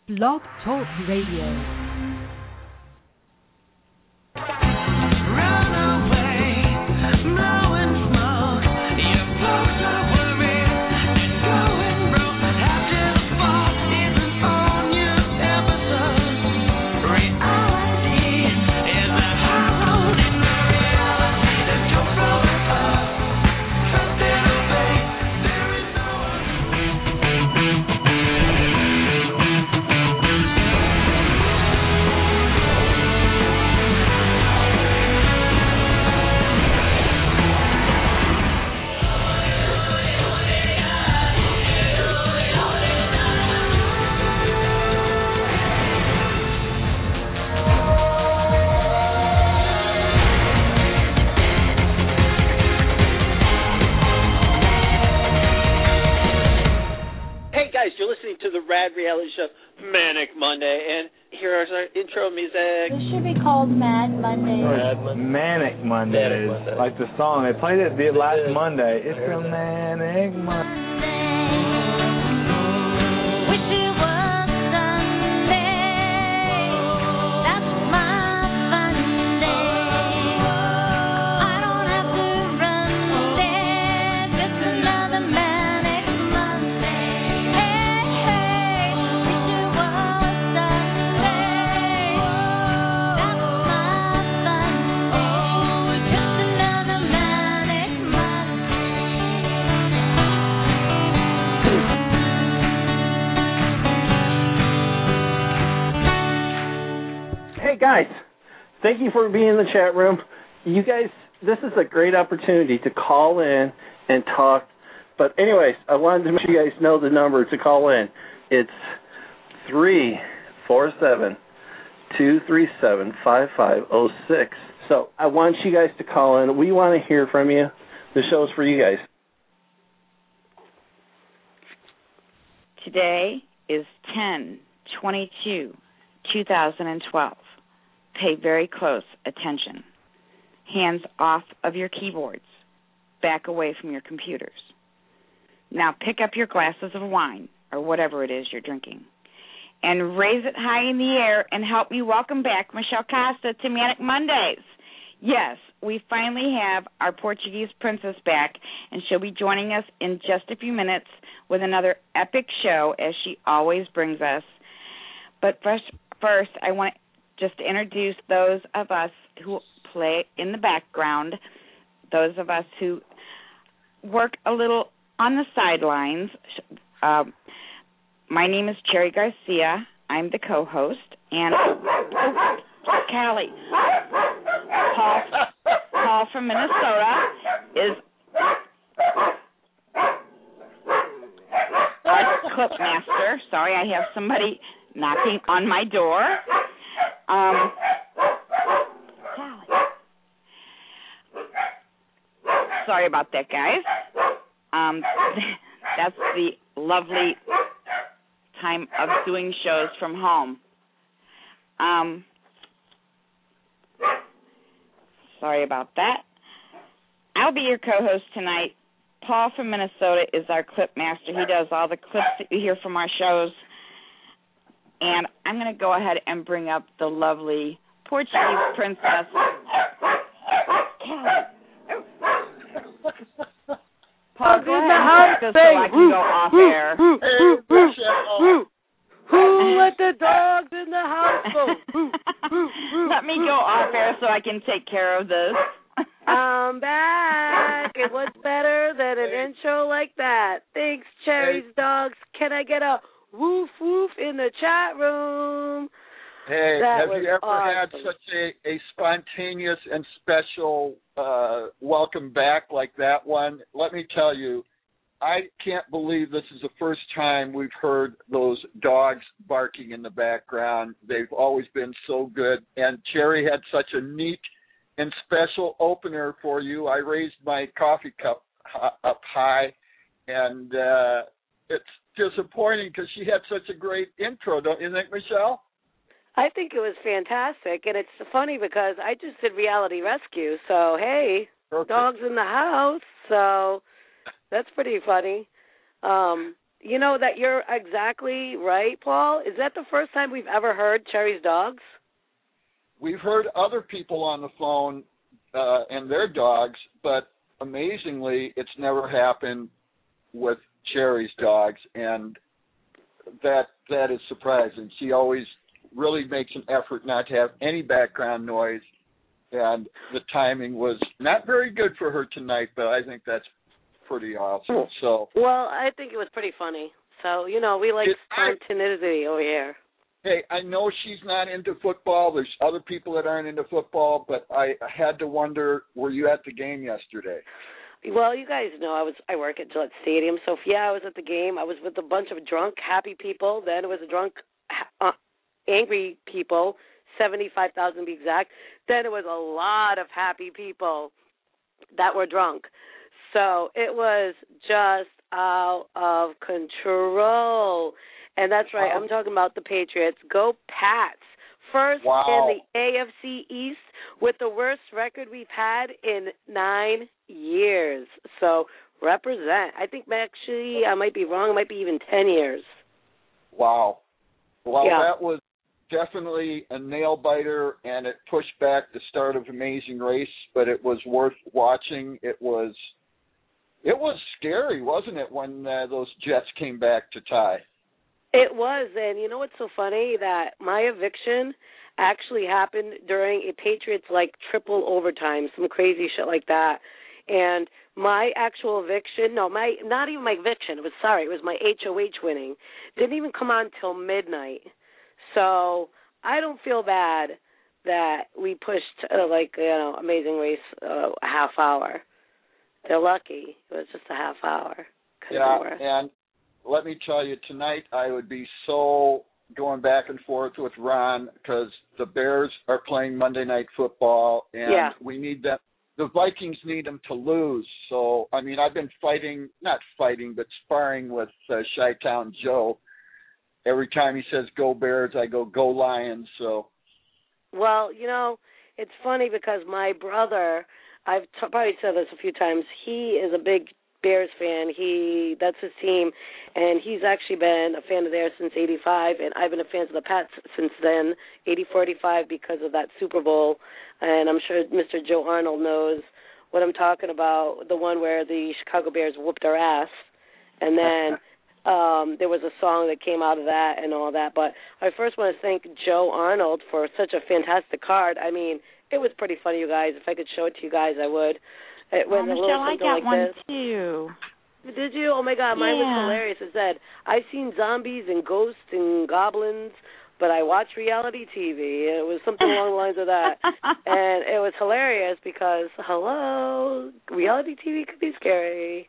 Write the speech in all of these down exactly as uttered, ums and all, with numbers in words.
Blog Talk Radio. Reality show Manic Monday, and here is our intro music. This should be called Mad Monday. Mad Monday. Manic Mondays, Monday. Like the song. They played it the last Monday. It's a Manic Monday. Guys, thank you for being in the chat room. You guys, this is a great opportunity to call in and talk. But anyways, I wanted to make sure you guys know the number to call in. It's three four seven, two three seven, five five zero six. So I want you guys to call in. We want to hear from you. The show's for you guys. Today is ten twenty-two, two thousand twelve. Pay very close attention. Hands off of your keyboards. Back away from your computers. Now pick up your glasses of wine, or whatever it is you're drinking, and raise it high in the air and help me welcome back Michelle Costa to Manic Mondays. Yes, we finally have our Portuguese princess back, and she'll be joining us in just a few minutes with another epic show, as she always brings us. But first, first I want to just to introduce those of us who play in the background, those of us who work a little on the sidelines. Uh, my name is Cherry Garcia. I'm the co-host. And, oh, Callie, Paul, Paul from Minnesota is our clip master. Sorry, I have somebody knocking on my door. Um, sorry about that, guys. Um, that's the lovely time of doing shows from home. Um, sorry about that. I'll be your co-host tonight. Paul from Minnesota is our clip master. He does all the clips that you hear from our shows. And I'm going to go ahead and bring up the lovely Portuguese princess. Paul, go ahead and so I can go off air. Who let the dogs in the house go? Let me go off air so I can take care of this. I'm back. And what's better than an intro like that? Thanks, Cherry's dogs. Can I get a woof woof in the chat room? Hey, that have you ever awesome. had such a, a spontaneous and special uh, welcome back like that one? Let me tell you, I can't believe this is the first time we've heard those dogs barking in the background. They've always been so good. And Cherry had such a neat and special opener for you. I raised my coffee cup up high, and uh, it's disappointing because she had such a great intro, don't you think, Michelle? I think it was fantastic, and it's funny because I just did Reality Rescue, so hey, Perfect. Dogs in the house, so that's pretty funny. Um, you know that you're exactly right, Paul. Is that the first time we've ever heard Cherry's dogs? We've heard other people on the phone uh, and their dogs, but amazingly, it's never happened with Cherry's dogs, and that that is surprising. She always really makes an effort not to have any background noise, and the timing was not very good for her tonight, but I think that's pretty awesome. So, well, I think it was pretty funny. So, you know, we like It- spontaneity over here. hey, I know she's not into football. There's other people that aren't into football, but I had to wonder, were you at the game yesterday? Well, you guys know I was I work at Gillette Stadium, so yeah, I was at the game. I was with a bunch of drunk, happy people. Then it was a drunk, uh, angry people, seventy-five thousand to be exact. Then it was a lot of happy people that were drunk. So it was just out of control. And that's right, I'm talking about the Patriots. Go Pats. First Wow. in the A F C East with the worst record we've had in nine years. So represent. I think actually I might be wrong. It might be even ten years. Wow. Well, Yeah. that was definitely a nail-biter, and it pushed back the start of Amazing Race, but it was worth watching. It was it was scary, wasn't it, when uh, those Jets came back to tie? It was, and you know what's so funny? That my eviction actually happened during a Patriots-like triple overtime, some crazy shit like that. And my actual eviction, no, my not even my eviction, it was, sorry, it was my H O H winning, didn't even come on till midnight. So I don't feel bad that we pushed, uh, like, you know, Amazing Race uh, a half hour. They're lucky. It was just a half hour. Yeah, and let me tell you, tonight I would be so going back and forth with Ron because the Bears are playing Monday Night Football, and Yeah. we need them. The Vikings need them to lose. So, I mean, I've been fighting, not fighting, but sparring with uh, Chi-Town Joe. Every time he says go Bears, I go go Lions. So, Well, you know, it's funny because my brother, I've t- probably said this a few times, he is a big Bears fan. He that's his team, and he's actually been a fan of theirs since eighty-five, and I've been a fan of the Pats since then, eighty-four, eighty-five, because of that Super Bowl. And I'm sure Mister Joe Arnold knows what I'm talking about, the one where the Chicago Bears whooped our ass. And then um, there was a song that came out of that and all that. But I first want to thank Joe Arnold for such a fantastic card. I mean, it was pretty funny, you guys. If I could show it to you guys, I would. It Oh, went a little Michelle, I something got like one this. too. Did you? Oh, my God. Mine was Yeah. hilarious. It said, I've seen zombies and ghosts and goblins, but I watch reality T V. It was something along the lines of that. And it was hilarious because, hello, reality T V could be scary.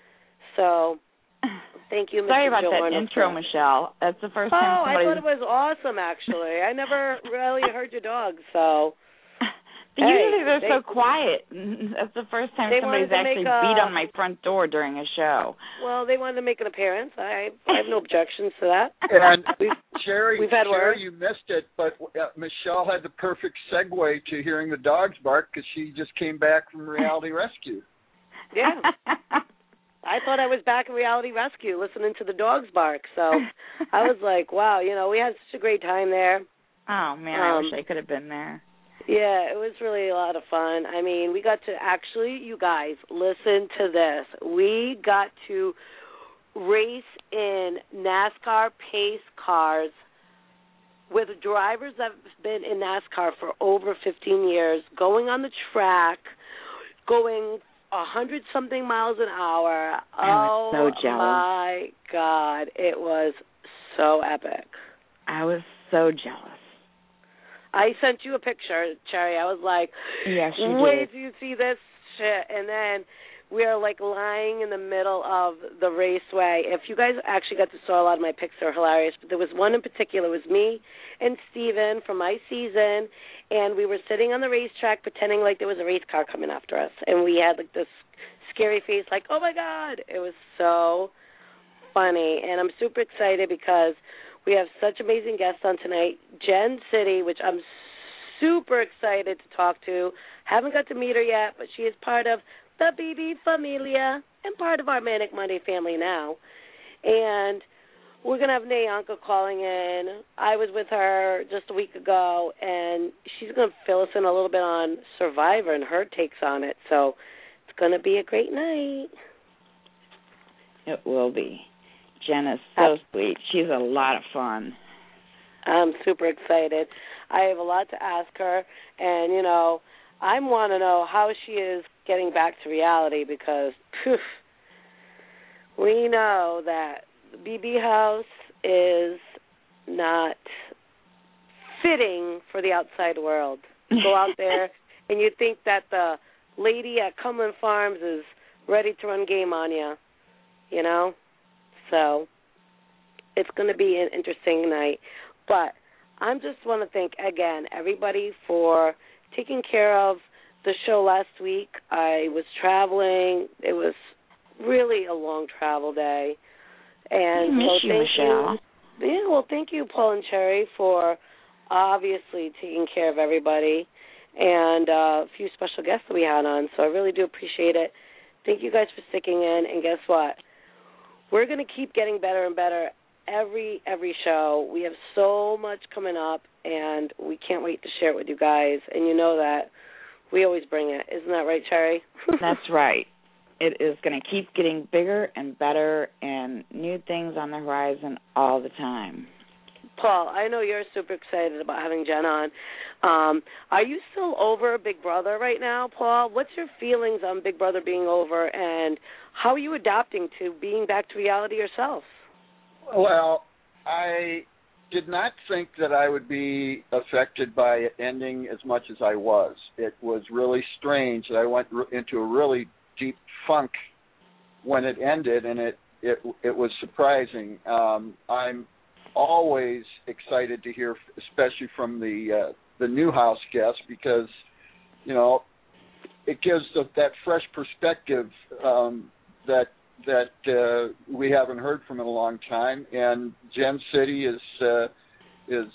So, thank you, Mister Sorry about Joe that Arnold. intro, Michelle. That's the first Oh, time I somebody... thought it was awesome, actually. I never really heard your dog, so... Usually Hey, they're they- so quiet. That's the first time They somebody's wanted to actually make a- beat on my front door during a show. Well, they wanted to make an appearance. I, I have no objections to that. and We've, Sherry, we've had word. Sherry, you missed it, but uh, Michelle had the perfect segue to hearing the dogs bark because she just came back from Reality Rescue. Yeah. I thought I was back in Reality Rescue listening to the dogs bark. So I was like, wow, you know, we had such a great time there. Oh, man, I Um, wish I could have been there. Yeah, it was really a lot of fun. I mean, we got to actually, you guys, listen to this. We got to race in NASCAR pace cars with drivers that have been in NASCAR for over fifteen years, going on the track, going a hundred something miles an hour. I was oh so jealous. my God, it was so epic. I was so jealous. I sent you a picture, Cherry. I was like, Yes, you wait did. till you see this shit. And then we are like lying in the middle of the raceway. If you guys actually got to saw a lot of my pics, they're hilarious. But there was one in particular. It was me and Steven from my season, and we were sitting on the racetrack pretending like there was a race car coming after us. And we had like this scary face like, oh, my God. It was so funny. And I'm super excited because we have such amazing guests on tonight. Jen City, which I'm super excited to talk to. Haven't got to meet her yet, but she is part of the B B Familia and part of our Manic Monday family now. And we're going to have Nayanka calling in. I was with her just a week ago, and she's going to fill us in a little bit on Survivor and her takes on it. So it's going to be a great night. It will be. Jen is so sweet. She's a lot of fun. I'm super excited. I have a lot to ask her, and, you know, I want to know how she is getting back to reality because phew, we know that the B B house is not fitting for the outside world. You go out there and you think that the lady at Cumberland Farms is ready to run game on you, you know? So it's going to be an interesting night. But I just want to thank, again, everybody for taking care of the show last week. I was traveling. It was really a long travel day. And I miss so you, thank Michelle. you. Yeah, well, thank you, Paul and Cherry, for obviously taking care of everybody and uh, a few special guests that we had on. So I really do appreciate it. Thank you guys for sticking in. And guess what? We're going to keep getting better and better every every show. We have so much coming up, and we can't wait to share it with you guys. And you know that. We always bring it. Isn't that right, Cherry? That's right. It is going to keep getting bigger and better and new things on the horizon all the time. Paul, I know you're super excited about having Jen on. Um, are you still over Big Brother right now, Paul? What's your feelings on Big Brother being over, and how are you adapting to being back to reality yourself? Well, I did not think that I would be affected by it ending as much as I was. It was really strange that I went into a really deep funk when it ended, and it it, it was surprising. Um, I'm always excited to hear, especially from the uh, the new house guests, because you know it gives the, that fresh perspective um, that that uh, we haven't heard from in a long time. And Jen City is uh, is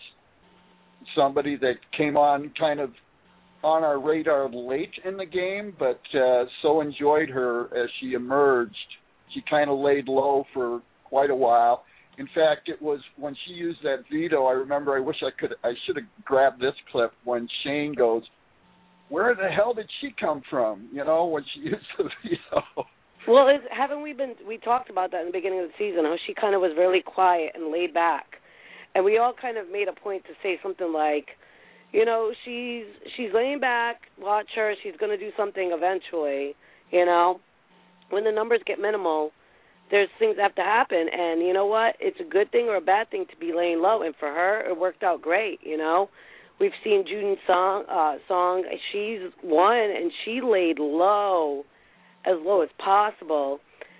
somebody that came on kind of on our radar late in the game, but uh, so enjoyed her as she emerged. She kind of laid low for quite a while. In fact, it was when she used that veto, I remember I wish I could, I should have grabbed this clip when Shane goes, where the hell did she come from? You know, when she used the veto. Well, is, haven't we been, we talked about that in the beginning of the season, how she kind of was really quiet and laid back. And we all kind of made a point to say something like, you know, she's she's laying back, watch her, she's going to do something eventually, you know. When the numbers get minimal, there's things that have to happen. And you know what? It's a good thing or a bad thing to be laying low. And for her, it worked out great, you know. We've seen June's song, uh, song, she's won, and she laid low, as low as possible.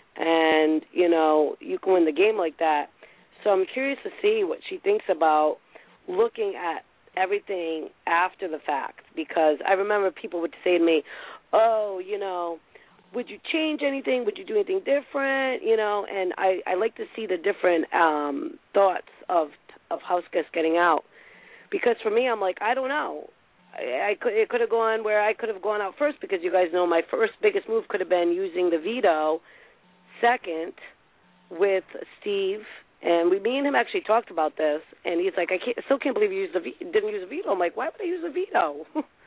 And, you know, you can win the game like that. So I'm curious to see what she thinks about looking at everything after the fact, because I remember people would say to me, oh, you know, would you change anything? Would you do anything different? You know, and I, I like to see the different um, thoughts of of house guests getting out, because for me, I'm like, I don't know. I, I could it could have gone where I could have gone out first, because you guys know my first biggest move could have been using the veto. Second, with Steve. And we, me and him actually talked about this, and he's like, I can't, still can't believe you used the ve- didn't use a veto. I'm like, why would I use a veto?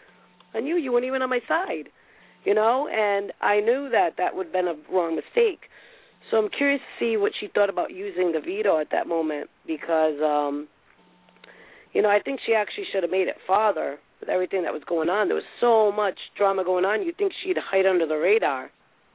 I knew you weren't even on my side, you know, and I knew that that would have been a wrong mistake. So I'm curious to see what she thought about using the veto at that moment, because, um, you know, I think she actually should have made it farther with everything that was going on. There was so much drama going on, you'd think she'd hide under the radar,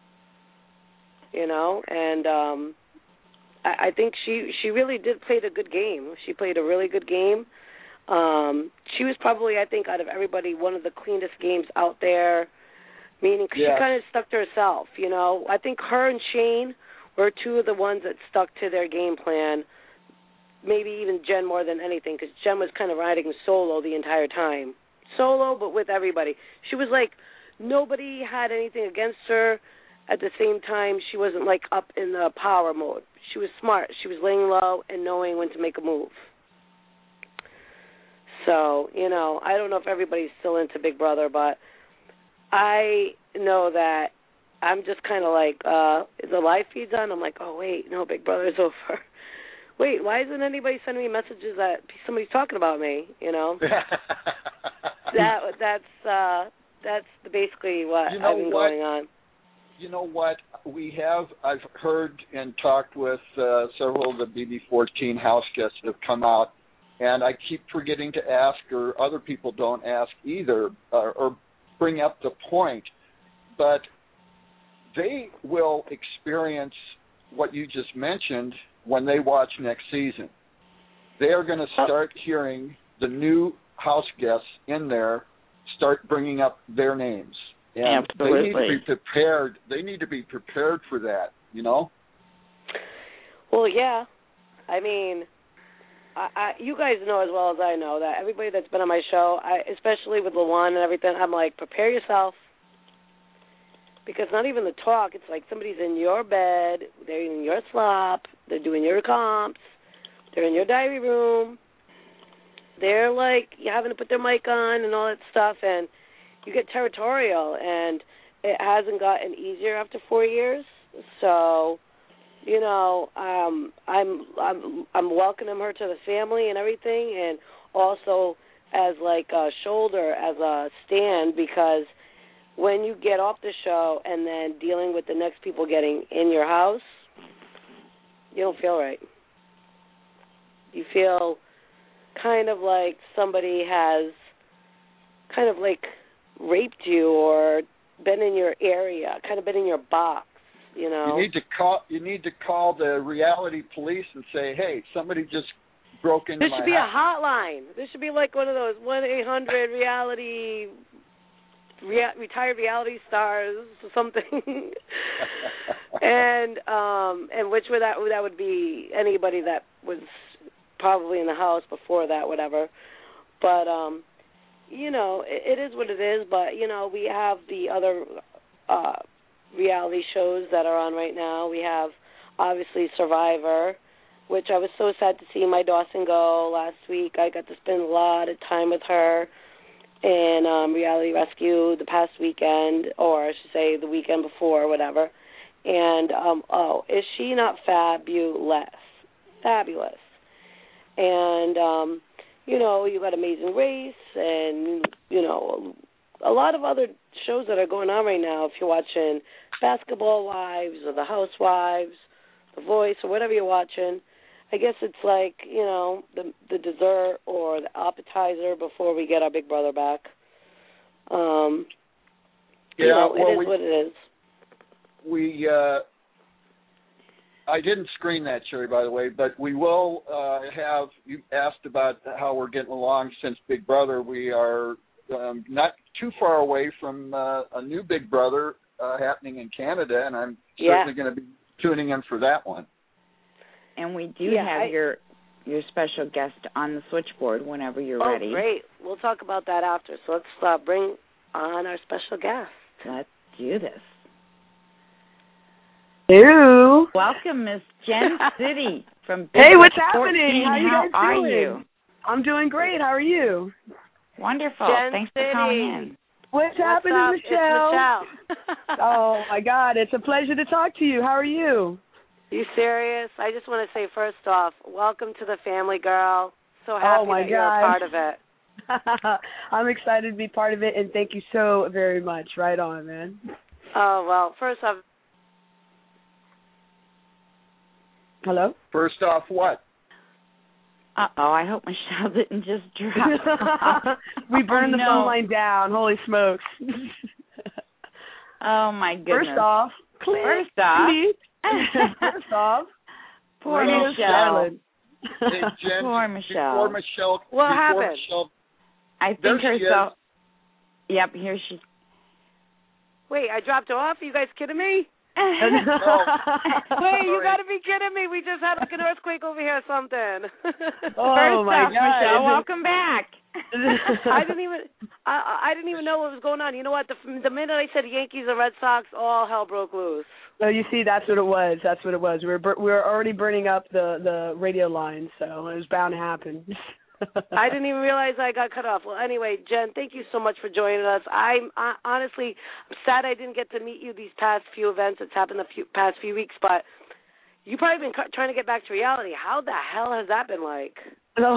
you know, and um I think she, she really did play a good game. She played a really good game. Um, she was probably, I think, out of everybody, one of the cleanest games out there, meaning cause yeah. she kind of stuck to herself, you know. I think her and Shane were two of the ones that stuck to their game plan, maybe even Jen more than anything, because Jen was kind of riding solo the entire time. Solo, but with everybody. She was like, nobody had anything against her. At the same time, she wasn't, like, up in the power mode. She was smart. She was laying low and knowing when to make a move. So, you know, I don't know if everybody's still into Big Brother, but I know that I'm just kind of like, uh, is the live feed on? I'm like, oh, wait, no, Big Brother's over. Wait, why isn't anybody sending me messages that somebody's talking about me, you know? that That's uh, that's basically what you know I've been what? going on. You know what? We have, I've heard and talked with uh, several of the B B fourteen house guests that have come out, and I keep forgetting to ask, or other people don't ask either, uh, or bring up the point, but they will experience what you just mentioned when they watch next season. They are going to start hearing the new house guests in there start bringing up their names. And Absolutely. they need to be prepared. They need to be prepared for that, you know? Well, yeah. I mean, I, I, you guys know as well as I know that everybody that's been on my show, I, especially with LaJuan and everything, I'm like, prepare yourself. Because not even the talk, it's like somebody's in your bed, they're in your slop, they're doing your comps, they're in your diary room, they're like having to put their mic on and all that stuff, and you get territorial, and it hasn't gotten easier after four years. So, you know, um, I'm I'm I'm welcoming her to the family and everything, and also as like a shoulder, as a stand, because when you get off the show and then dealing with the next people getting in your house, you don't feel right. You feel kind of like somebody has kind of like raped you or been in your area, kind of been in your box, you know. You need to call you need to call the reality police and say, "Hey, somebody just broke into There my should be house." a hotline. There should be like one of those one eight hundred reality Rea- retired reality stars or something, and um, and which would that that would be anybody that was probably in the house before that, whatever. But um, you know, it, it is what it is. But you know, we have the other uh, reality shows that are on right now. We have obviously Survivor, which I was so sad to see my Dawson go last week. I got to spend a lot of time with her. And um, Reality Rescue the past weekend, or I should say the weekend before, or whatever. And, um, oh, is she not fabulous? Fabulous. And, um, you know, you got Amazing Race and, you know, a lot of other shows that are going on right now. If you're watching Basketball Wives or The Housewives, The Voice, or whatever you're watching, I guess it's like, you know, the the dessert or the appetizer before we get our big brother back. Um, yeah, you know, well, it is we, what it is. We, uh, I didn't screen that, Sherry, by the way, but we will uh, have, you asked about how we're getting along since Big Brother. We are um, not too far away from uh, a new Big Brother uh, happening in Canada, and I'm certainly yeah. going to be tuning in for that one. And we do yeah, have I, your your special guest on the switchboard whenever you're oh, ready. Oh, great. We'll talk about that after. So let's uh, bring on our special guest. Let's do this. Hello. Welcome, Miss Jen City from Big Hey, what's fourteen. happening? How, you guys How are doing? you? I'm doing great. How are you? Wonderful. Jen Thanks City. for calling in. What's, What's happening, up? Michelle? It's Michelle. Oh, my God. It's a pleasure to talk to you. How are you? You serious? I just want to say, first off, welcome to the family, girl. So happy oh my that God. you're a part of it. I'm excited to be part of it, and thank you so very much. Right on, man. Oh, well, first off. Hello? First off, what? Uh-oh, I hope Michelle didn't just drop. We burned oh, the no. phone line down. Holy smokes. Oh, my goodness. First off, click, First off. click. First off, Poor Radio Michelle. Hey, Jen, Poor Michelle. Before Michelle, What before happened? Michelle, I think there her she cell. is. Yep, here she. Wait, I dropped off? Are you guys kidding me? Oh, Wait, you sorry. got to be kidding me. We just had like an earthquake over here or something. Oh, First my off, God. Michelle, welcome back. I didn't even I I didn't even know what was going on. You know what? The the minute I said Yankees or Red Sox, all hell broke loose. So you see, that's what it was. That's what it was. We were bur- we were already burning up the, the radio lines, so it was bound to happen. I didn't even realize I got cut off. Well, anyway, Jen, thank you so much for joining us. I'm uh, honestly I'm sad I didn't get to meet you these past few events. It's happened the few, past few weeks, but you've probably been cu- trying to get back to reality. How the hell has that been like? Oh,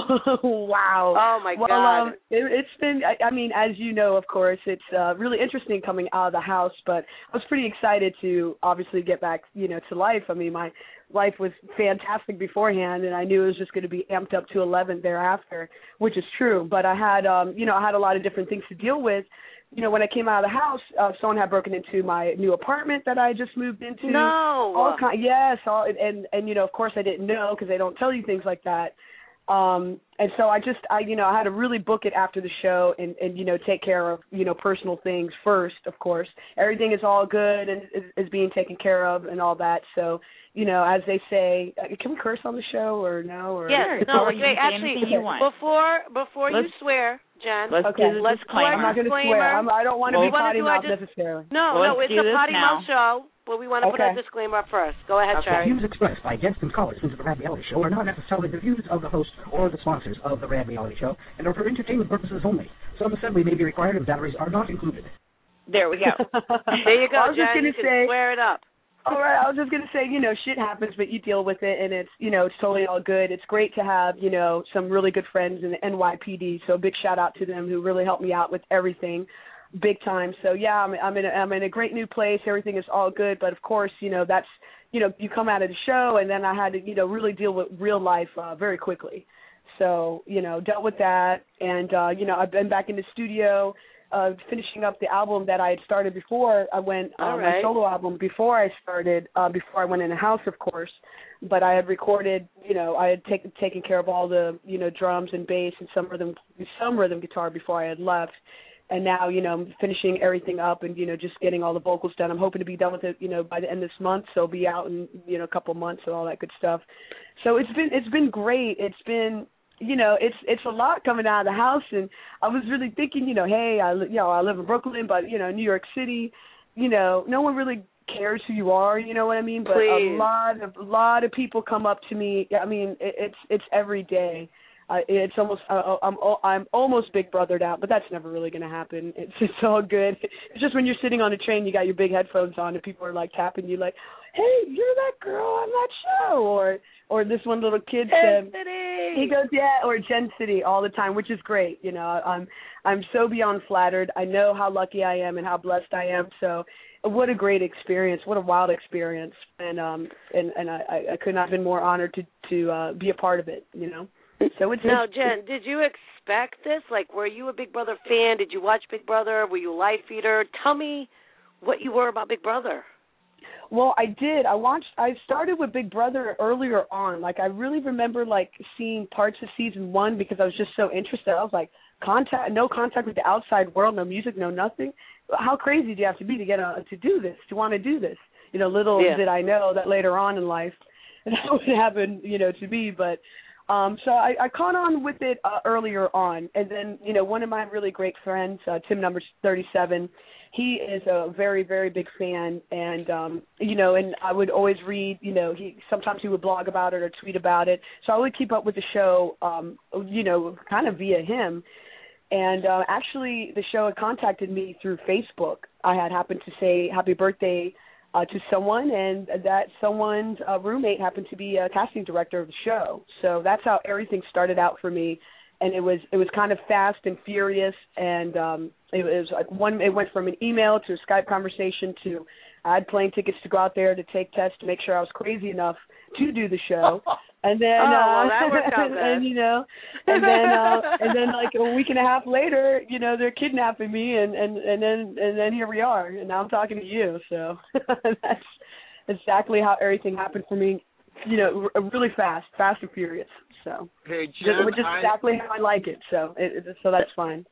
wow. Oh, my well, God. Um, it, it's been, I, I mean, as you know, of course, it's uh, really interesting coming out of the house, but I was pretty excited to obviously get back, you know, to life. I mean, my life was fantastic beforehand, and I knew it was just going to be amped up to eleven thereafter, which is true. But I had, um, you know, I had a lot of different things to deal with. You know, when I came out of the house, uh, someone had broken into my new apartment that I just moved into. No. All kind, yes, all, and, and, you know, of course I didn't know because they don't tell you things like that. Um, and so I just, I, you know, I had to really book it after the show and, and, you know, take care of, you know, personal things first, of course. Everything is all good and is, is being taken care of and all that. So, you know, as they say, uh, can we curse on the show or no? Or yes, no, wait, actually, before, before let's, you swear, Jen, let's okay. do the let's disclaimer. I'm not going to swear. I'm, I don't want to well, be potty mouth just, necessarily. No, well, no, it's a potty mouth show. Well, we want to okay. put a disclaimer up first. Go ahead, uh, Cherry. The views expressed by guests and callers into the Rad Reality Show are not necessarily the views of the host or the sponsors of the Rad Reality Show and are for entertainment purposes only. Some assembly may be required and batteries are not included. There we go. There you go, I was Jen. just gonna you can say, swear it up. All right, I was just going to say, you know, shit happens, but you deal with it, and it's, you know, it's totally all good. It's great to have, you know, some really good friends in the N Y P D, so big shout-out to them who really helped me out with everything big time. So, yeah, I'm, I'm, in a, I'm in a great new place. Everything is all good, but, of course, you know, that's, you know, you come out of the show, and then I had to, you know, really deal with real life uh, very quickly. So, you know, dealt with that, and, uh, you know, I've been back in the studio, Uh, finishing up the album that I had started before I went, uh, right. my solo album before I started, uh, before I went in the house, of course. But I had recorded, you know, I had taken taken care of all the, you know, drums and bass and some rhythm, some rhythm guitar before I had left. And now, you know, I'm finishing everything up and, you know, just getting all the vocals done. I'm hoping to be done with it, you know, by the end of this month. So I'll be out in, you know, a couple of months and all that good stuff. So it's been it's been great. It's been You know, it's it's a lot coming out of the house, and I was really thinking, you know, hey, I you know I live in Brooklyn, but you know, New York City, you know, no one really cares who you are, you know what I mean? But Please. a lot of a lot of people come up to me. I mean, it, it's it's every day. Uh, it's almost uh, I'm I'm almost Big Brothered out, but that's never really going to happen. It's it's all good. It's just when you're sitting on a train, you got your big headphones on, and people are like tapping you, like, hey, you're that girl on that show, or or this one little kid said, he goes, yeah, or Gen City all the time, which is great. You know, I'm I'm so beyond flattered. I know how lucky I am and how blessed I am. So, what a great experience! What a wild experience, and um and and I, I could not have been more honored to to uh, be a part of it. You know, so it's now, it's, Jen, did you expect this? Like, were you a Big Brother fan? Did you watch Big Brother? Were you a live feeder? Tell me what you were about Big Brother. Well, I did. I watched. I started with Big Brother earlier on. Like, I really remember like seeing parts of season one because I was just so interested. I was like, contact, no contact with the outside world, no music, no nothing. How crazy do you have to be to get a, to do this? To want to do this? You know, little yeah. did I know that later on in life that would happen. You know, to me, but. Um, so I, I caught on with it uh, earlier on, and then you know one of my really great friends, uh, Tim number thirty-seven, he is a very very big fan, and um, you know, and I would always read, you know, he sometimes he would blog about it or tweet about it, so I would keep up with the show, um, you know, kind of via him, and uh, actually the show had contacted me through Facebook. I had happened to say happy birthday Uh, to someone, and that someone's uh, roommate happened to be a casting director of the show. So that's how everything started out for me, and it was it was kind of fast and furious, and um, it was like one. It went from an email to a Skype conversation to I had plane tickets to go out there to take tests to make sure I was crazy enough to do the show, and then oh, uh, well, that worked out and, good. and you know, and then uh, and then like a week and a half later, you know, they're kidnapping me, and, and, and then and then here we are, and now I'm talking to you. So that's exactly how everything happened for me, you know, r- really fast, fast and furious. So hey, Jen, which is I, exactly how I like it. So it, it, so that's fine.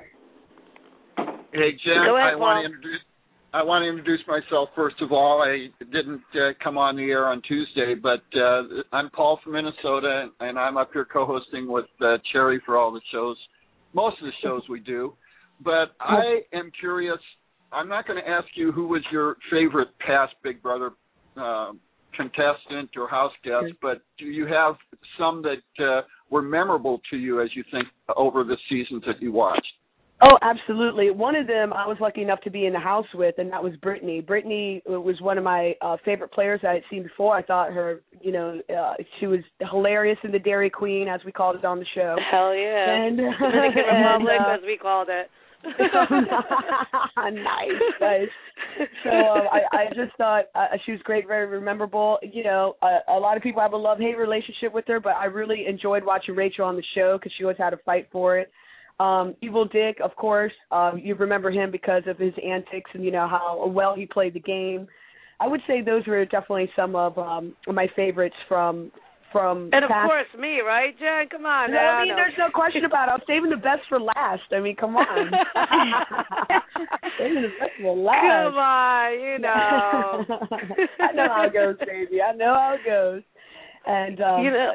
Hey, Jen, Go ahead, I want to introduce. I want to introduce myself first of all. I didn't uh, come on the air on Tuesday, but uh, I'm Paul from Minnesota, and I'm up here co-hosting with uh, Cherry for all the shows, most of the shows we do. But I am curious. I'm not going to ask you who was your favorite past Big Brother uh, contestant or house guest, but do you have some that uh, were memorable to you as you think over the seasons that you watched? Oh, absolutely. One of them I was lucky enough to be in the house with, and that was Brittany. Brittany was one of my uh, favorite players I had seen before. I thought her, you know, uh, she was hilarious in the Dairy Queen, as we called it on the show. Hell yeah. And, Dominican Republic, uh, as we called it. nice, nice. So um, I, I just thought uh, she was great, very memorable. You know, a, a lot of people have a love-hate relationship with her, but I really enjoyed watching Rachel on the show because she always had a fight for it. Um, Evil Dick, of course, um, you remember him because of his antics and, you know, how well he played the game. I would say those were definitely some of um, my favorites from from And, of past. course, me, right, Jen? Come on. No, now, I mean, no. there's no question about it. I'm saving the best for last. I mean, come on. saving the best for last. Come on, you know. I know how it goes, baby. I know how it goes. And, um, you know,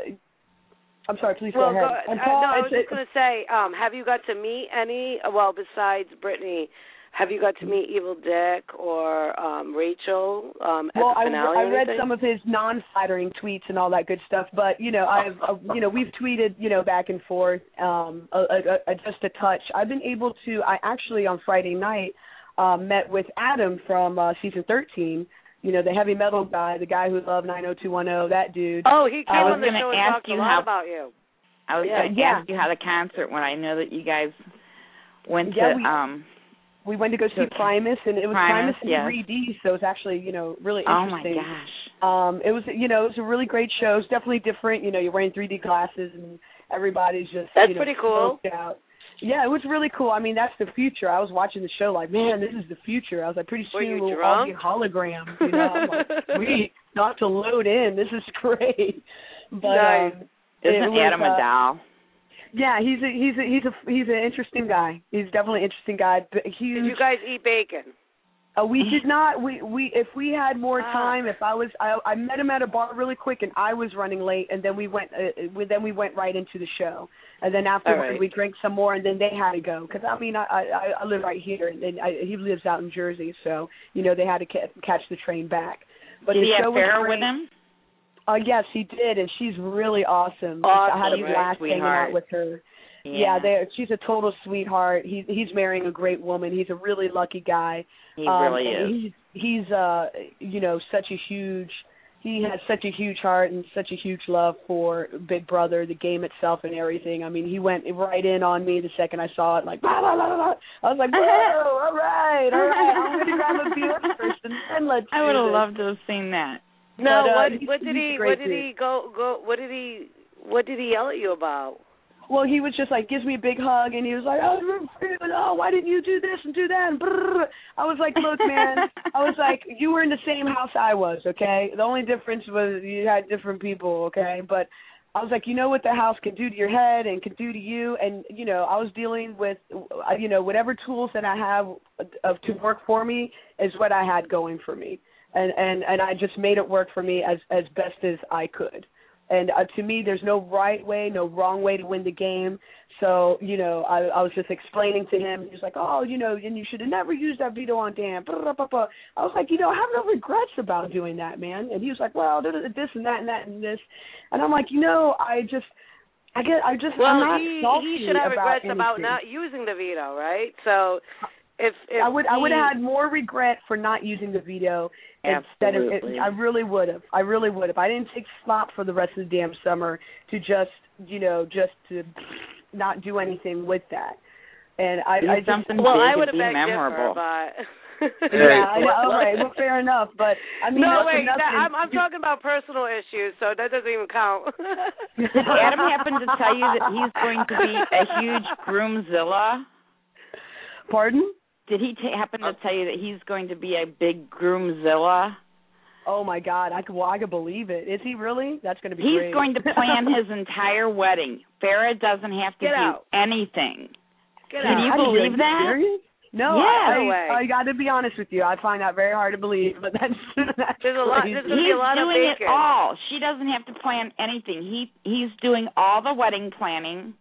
I'm sorry, please well, go ahead. Go, and uh, Paul, no, I was it's, just going to say, um, have you got to meet any, well, besides Brittany, have you got to meet Evil Dick or um, Rachel um, at well, the finale? I, I or read anything? some of his non-flattering tweets and all that good stuff, but you know, I've uh, you know we've tweeted you know back and forth um, a, a, a, just a touch. I've been able to. I actually on Friday night uh, met with Adam from uh, season thirteen. You know, the heavy metal guy, the guy who loved nine oh two one oh, that dude. Oh, he came I was on the gonna show and ask talked a you lot how- about you. I was Yeah, going to yeah. ask you how the concert went. I know that you guys went Yeah, to. we- um We went to go see to- Primus, and it was Primus, Primus in yes. three D, so it was actually, you know, really oh my interesting. gosh. Um, it was, you know, it was a really great show. It's definitely different. You know, you're wearing three D glasses, and everybody's just, That's you know, pretty cool. scoped out. Yeah, it was really cool. I mean, that's the future. I was watching the show like, man, this is the future. I was like, pretty Were soon you we'll all be drunk? holograms. You know, I'm like, sweet, not to load in. This is great. But Nice. um, Isn't it was, Adam a uh, doll? Yeah, he's a he's a he's a he's an interesting guy. He's definitely an interesting guy. But huge. Did you guys eat bacon? Uh, we did not. We we if we had more Ah. time, if I was, I, I met him at a bar really quick, and I was running late, and then we went, uh, we, then we went right into the show, and then afterward All right. we drank some more, and then they had to go because I mean I, I I live right here, and I, he lives out in Jersey, so you know they had to ca- catch the train back. But Did the he show have was Farrah great. with him? Uh, yes, he did, and she's really awesome. Awesome, I had a right? blast hanging Sweetheart. out with her. Yeah, Yeah, they she's a total sweetheart. He's he's marrying a great woman. He's a really lucky guy. he Um, really and is. He's he's uh you know such a huge he has such a huge heart and such a huge love for Big Brother, the game itself, and everything. I mean, he went right in on me the second I saw it. Like, blah, blah, blah, blah. I was like, whoa, all right, all right, I'm gonna grab a beer first and then let's. I do would have this. loved to have seen that. No, But, uh, what he's- what did he's a he great what did dude. he go go what did he what did he yell at you about? Well, he was just like, gives me a big hug, and he was like, oh, oh why didn't you do this and do that? And brrr. I was like, look, man, I was like, you were in the same house I was, okay? The only difference was you had different people, okay? But I was like, you know what the house can do to your head and can do to you, and, you know, I was dealing with, uh, you know, whatever tools that I have of to work for me is what I had going for me. And, and, and I just made it work for me as, as best as I could. And uh, to me, there's no right way, no wrong way to win the game. So, you know, I, I was just explaining to him. He was like, oh, you know, and you should have never used that veto on Dan. I was like, you know, I have no regrets about doing that, man. And he was like, well, this and that and that and this. And I'm like, you know, I just, I get, I just, Well, I'm not he salty he should have about regrets about anything. not using the veto, right? So if if I would he, I would have had more regret for not using the veto instead of Absolutely. it, I really would have. I really would have. I didn't take slop for the rest of the damn summer to just you know just to not do anything with that. And I, Do I just, something well, big I and would have be been memorable. different, but yeah, I know, all right, well, fair enough. But I mean, no, nothing, wait, that, nothing, I'm I'm talking about personal issues, so that doesn't even count. Did Adam happen to tell you that he's going to be a huge groomzilla? Pardon? Did he t- happen to tell you that he's going to be a big groomzilla? Oh my God, I could well, I could believe it. Is he really? That's going to be He's great. going to plan his entire wedding. Farrah doesn't have to Get do out. anything. Get Can out. you How do believe are that? Serious? No, Yeah. I, No way. I, I got to be honest with you. I find that very hard to believe, but that's that's There's a lot- crazy. there's gonna be He's a lot of doing it bacon. all. She doesn't have to plan anything. He he's doing all the wedding planning.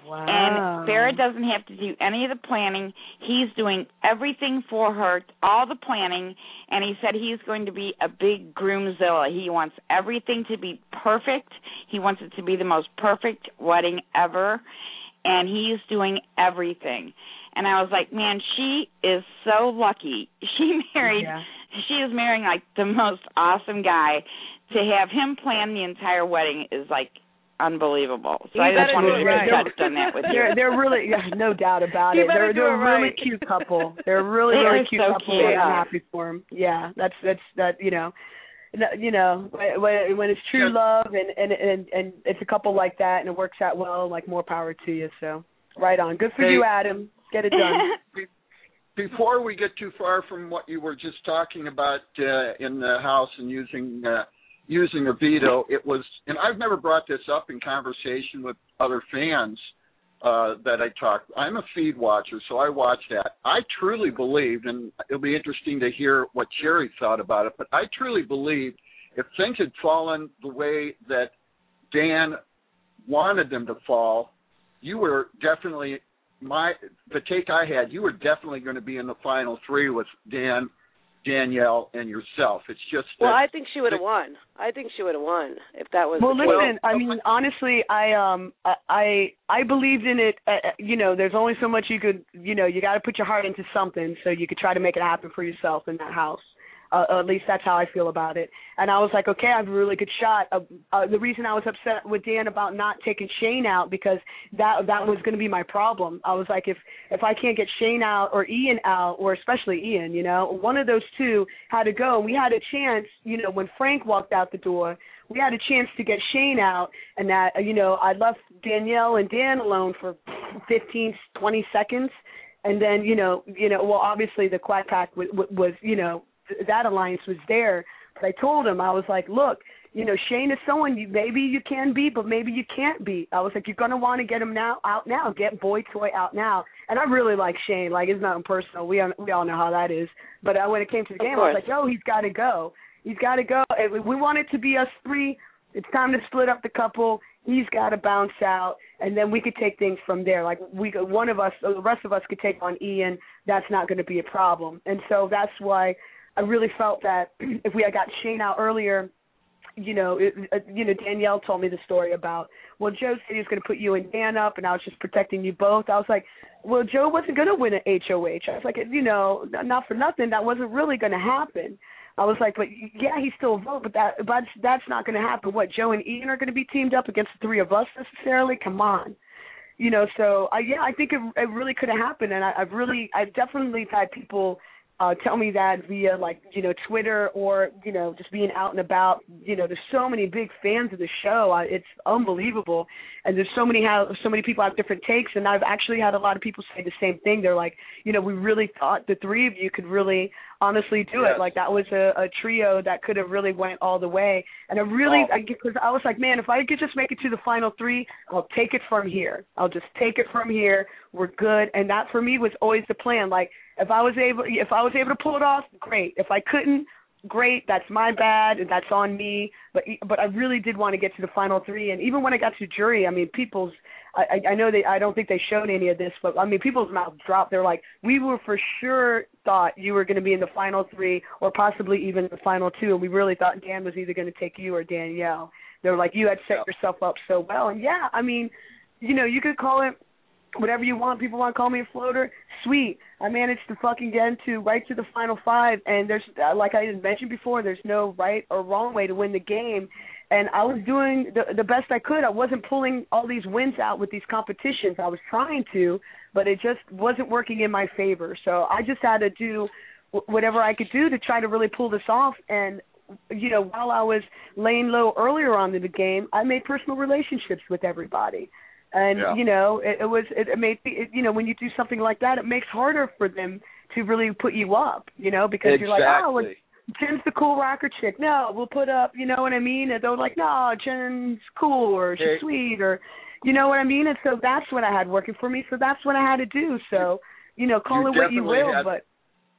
Wow. And Farrah doesn't have to do any of the planning. He's doing everything for her, all the planning, and he said he's going to be a big groomzilla. He wants everything to be perfect. He wants it to be the most perfect wedding ever, and he's doing everything. And I was like, man, she is so lucky. She married, yeah. she is marrying, like, the most awesome guy. To have him plan the entire wedding is, like, unbelievable. So you I just wanted to right. touch on that with you. They're, they're really, yeah, no doubt about you it. They're, they're a right. really cute couple. They're a really, they really cute so couple. Cute. And I'm happy for them. Yeah, that's, that's, that, you know. You know, when, when it's true love and, and, and, and it's a couple like that and it works out well, like, more power to you. So, right on. Good for hey, you, Adam. Get it done. Before we get too far from what you were just talking about uh, in the House and using uh, using a veto, it was, and I've never brought this up in conversation with other fans uh, that I talk. I'm a feed watcher, so I watch that. I truly believed, and it'll be interesting to hear what Jerry thought about it, but I truly believed if things had fallen the way that Dan wanted them to fall, you were definitely my the take I had. You were definitely going to be in the final three with Dan, Danielle, and yourself. It's just that, well, I think she would have won. I think she would have won if that was. Well, the listen. case. I mean, honestly, I um, I I believed in it. Uh, you know, there's only so much you could. You know, you got to put your heart into something so you could try to make it happen for yourself in that house. Uh, at least that's how I feel about it. And I was like, okay, I have a really good shot. Uh, uh, the reason I was upset with Dan about not taking Shane out because that that was going to be my problem. I was like, if if I can't get Shane out or Ian out, or especially Ian, you know, one of those two had to go. And we had a chance, you know, when Frank walked out the door, we had a chance to get Shane out, and that, you know, I left Danielle and Dan alone for fifteen, twenty seconds. And then, you know, you know, well, obviously the Quack Pack was, was you know, that alliance was there, but I told him, I was like, look, you know, Shane is someone you maybe you can beat, but maybe you can't beat. I was like, you're going to want to get him now out now, get Boy Toy out now. And I really like Shane. Like, it's nothing personal. We we all know how that is. But uh, when it came to the game, I was like, yo, he's got to go. He's got to go. We want it to be us three. It's time to split up the couple. He's got to bounce out, and then we could take things from there. Like, we, one of us, the rest of us could take on Ian. That's not going to be a problem. And so that's why I really felt that if we had got Shane out earlier, you know, it, uh, you know, Danielle told me the story about, well, Joe said he was going to put you and Dan up, and I was just protecting you both. I was like, well, Joe wasn't going to win an H O H. I was like, you know, not for nothing, that wasn't really going to happen. I was like, but yeah, he's still a vote, but that, but that's not going to happen. What, Joe and Ian are going to be teamed up against the three of us necessarily? Come on. You know, so, uh, yeah, I think it, it really could have happened, and I, I've really, I've definitely had people Uh, tell me that via, like, you know, Twitter or, you know, just being out and about. You know, there's so many big fans of the show. I, it's unbelievable. And there's so many how so many people have different takes, and I've actually had a lot of people say the same thing. They're like, you know, we really thought the three of you could really honestly do yes. it. Like, that was a, a trio that could have really went all the way. And I really, because oh. I, I was like, man, if I could just make it to the final three, I'll take it from here. I'll just take it from here. We're good. And that for me was always the plan. Like, if I was able, if I was able to pull it off, great. If I couldn't, great. That's my bad, and that's on me. But but I really did want to get to the final three. And even when I got to jury, I mean, people's, I, I know they, I don't think they showed any of this, but I mean, people's mouths dropped. They're like, we were for sure thought you were going to be in the final three, or possibly even the final two, and we really thought Dan was either going to take you or Danielle. They were like, you had set yourself up so well. And yeah, I mean, you know, you could call it whatever you want. People want to call me a floater. Sweet. I managed to fucking get into right to the final five, and there's, like I mentioned before, there's no right or wrong way to win the game. And I was doing the, the best I could. I wasn't pulling all these wins out with these competitions. I was trying to, but it just wasn't working in my favor. So I just had to do whatever I could do to try to really pull this off. And, you know, while I was laying low earlier on in the game, I made personal relationships with everybody. And, yeah. you know, it, it was, it, it made, it, you know, when you do something like that, it makes harder for them to really put you up, you know, because exactly. you're like, oh, well, Jen's the cool rocker chick. No, we'll put up, you know what I mean? And they're like, no, Jen's cool, or she's hey. sweet, or, you know what I mean? And so that's what I had working for me. So that's what I had to do. So, you know, call you it what you will, had, but.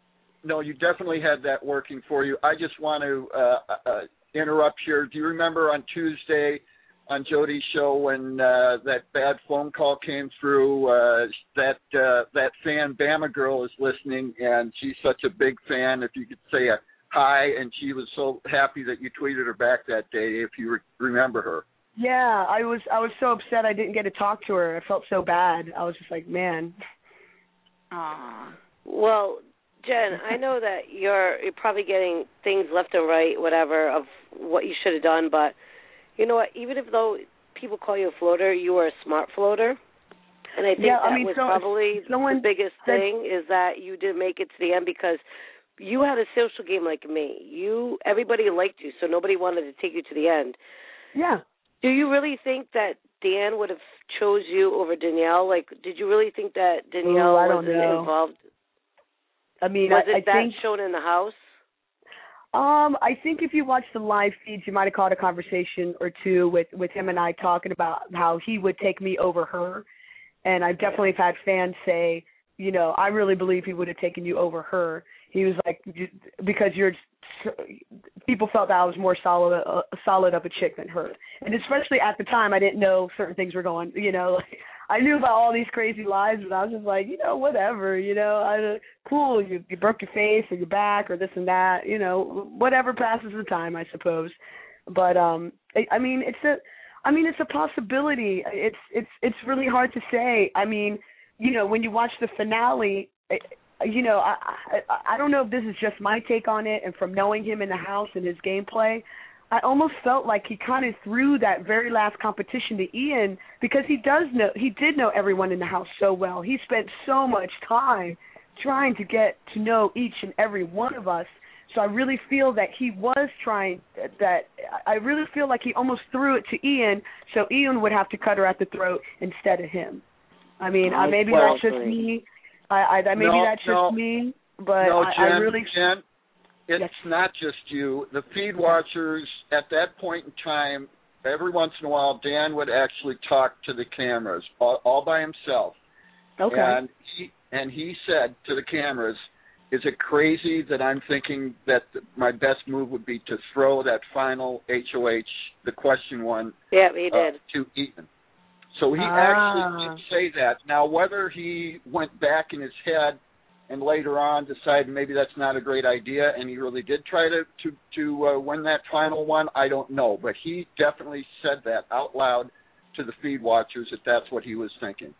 No, you definitely had that working for you. I just want to uh, uh, interrupt here. Do you remember on Tuesday, on Jody's show when uh, that bad phone call came through. Uh, that uh, that fan Bama girl is listening, and she's such a big fan. If you could say a hi, and she was so happy that you tweeted her back that day. If you re- remember her. Yeah, I was I was so upset I didn't get to talk to her. I felt so bad. I was just like, man. Aww. Well, Jen, I know that you're you're probably getting things left and right, whatever, of what you should have done, but you know what? Even if though people call you a floater, you were a smart floater, and I think yeah, that I mean, was so probably someone the biggest said, thing is that you didn't make it to the end because you had a social game like me. You everybody liked you, so nobody wanted to take you to the end. Yeah. Do you really think that Dan would have chose you over Danielle? Like, did you really think that Danielle Ooh, I don't wasn't know. involved? I mean, was I, it I that think, shown in the house? Um, I think if you watch the live feeds, you might have caught a conversation or two with, with him and I talking about how he would take me over her. And I've definitely had fans say, you know, I really believe he would have taken you over her. He was like, because you're, people felt that I was more solid, uh, solid of a chick than her. And especially at the time, I didn't know certain things were going, you know, like, I knew about all these crazy lies, but I was just like, you know, whatever, you know, I, cool, you, you broke your face or your back or this and that, you know, whatever passes the time, I suppose. But, um, I, I mean, it's a, I mean, it's a possibility. It's, it's, it's really hard to say. I mean, you know, when you watch the finale, it, you know, I, I I don't know if this is just my take on it, and from knowing him in the house and his gameplay, I almost felt like he kind of threw that very last competition to Ian because he does know, he did know everyone in the house so well. He spent so much time trying to get to know each and every one of us. So I really feel that he was trying that. I really feel like he almost threw it to Ian, so Ian would have to cut her at the throat instead of him. I mean, uh, maybe well, that's just me. I, I maybe no, that's just no, me, but no, I, Jen, I really. Jen, it's yes. not just you. The feed watchers at that point in time, every once in a while, Dan would actually talk to the cameras all, all by himself. Okay. And he and he said to the cameras, "Is it crazy that I'm thinking that the, my best move would be to throw that final H O H, the question one, yeah, he did. Uh, to Ethan?" So he ah. actually did say that. Now, whether he went back in his head and later on decided maybe that's not a great idea and he really did try to, to, to uh, win that final one, I don't know. But he definitely said that out loud to the feed watchers that that's what he was thinking.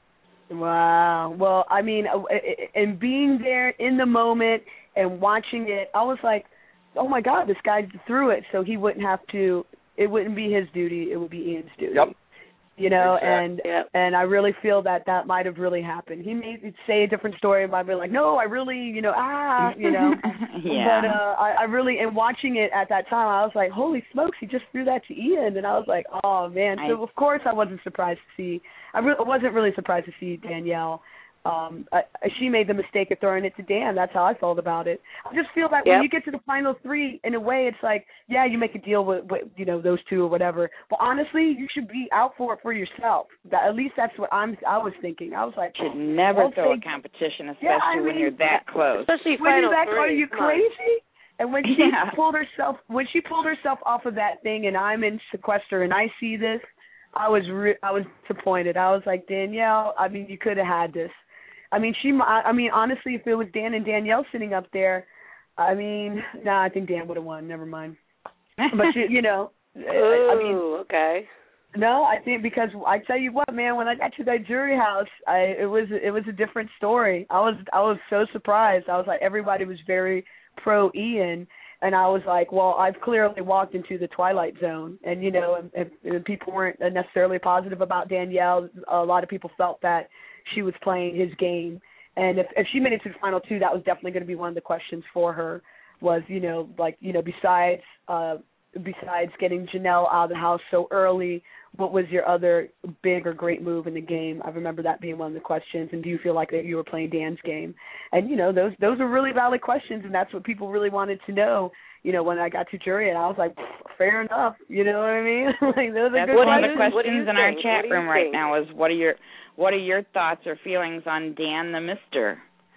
Wow. Well, I mean, and being there in the moment and watching it, I was like, oh, my God, this guy threw it so he wouldn't have to, it wouldn't be his duty, it would be Ian's duty. Yep. You know, exactly. and yep. and I really feel that that might have really happened. He may say a different story, might be like, no, I really, you know, ah, you know. yeah. But uh, I, I really, and watching it at that time, I was like, holy smokes, he just threw that to Ian, and I was like, oh man. So I, of course I wasn't surprised to see. I re- wasn't really surprised to see Danielle. Um, I, she made the mistake of throwing it to Dan. That's how I felt about it. I just feel that yep. when you get to the final three, in a way, it's like, yeah, you make a deal with, with, you know, those two or whatever. But honestly, you should be out for it for yourself. That, at least that's what I'm. I was thinking. I was like, should never I'll throw take, a competition, especially yeah, I mean, when you're that close. Especially when final you're that, three. are you Come on. crazy? And when she Yeah. pulled herself, when she pulled herself off of that thing, and I'm in sequester, and I see this, I was, re- I was disappointed. I was like, Danielle, I mean, you could have had this. I mean, she. I mean, honestly, if it was Dan and Danielle sitting up there, I mean, nah, I think Dan would have won. Never mind. But you, you know, Ooh, I mean, okay. no, I think because I tell you what, man, when I got to that jury house, I it was it was a different story. I was I was so surprised. I was like, everybody was very pro Ian, and I was like, well, I've clearly walked into the twilight zone, and you know, and, and, and people weren't necessarily positive about Danielle. A lot of people felt that she was playing his game, and if if she made it to the final two, that was definitely going to be one of the questions for her. Was you know like you know besides uh, besides getting Janelle out of the house so early, what was your other big or great move in the game? I remember that being one of the questions. And do you feel like that you were playing Dan's game? And you know those those are really valid questions, and that's what people really wanted to know. You know, when I got to jury, and I was like, fair enough. You know what I mean? like those That's are good one of the questions. questions in our chat room right now is what are your what are your thoughts or feelings on Dan the Mister?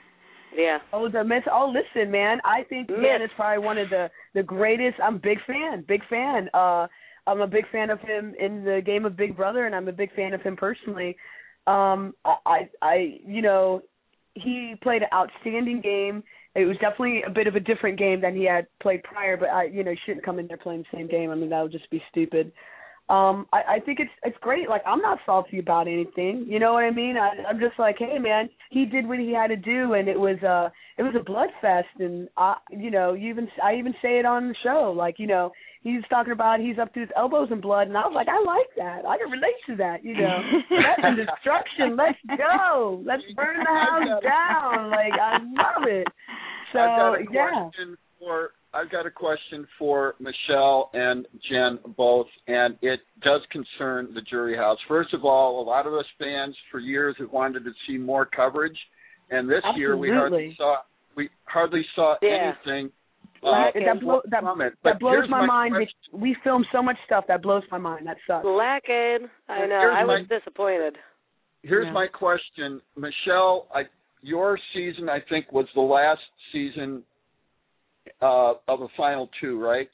Yeah. Oh, the Miss. Oh, listen, man. I think Dan is probably one of the, the greatest. I'm a big fan, big fan. Uh, I'm a big fan of him in the game of Big Brother, and I'm a big fan of him personally. Um, I, I, you know, he played an outstanding game. It was definitely a bit of a different game than he had played prior, but I, you know, he shouldn't come in there playing the same game. I mean, that would just be stupid. Um, I, I think it's it's great. Like, I'm not salty about anything. You know what I mean? I, I'm just like, hey, man, he did what he had to do, and it was uh it was a bloodfest. And I, you know, you even I even say it on the show. Like, you know, he's talking about he's up to his elbows in blood, and I was like, I like that. I can relate to that. You know, that's some destruction. Let's go. Let's burn the house down. Like, I love it. So I've got a yeah. question for I've got a question for Michelle and Jen both, and it does concern the Jury House. First of all, a lot of us fans for years have wanted to see more coverage, and this Absolutely. year we hardly saw we hardly saw Yeah. anything. That, Uh, that, blow, that, from it. that But blows here's my, mind. question. We film so much stuff that blows my mind. That sucks. Lacking. I know. Here's I was my- disappointed. Here's Yeah. my question, Michelle. I, your season, I think, was the last season uh, of the final two, right?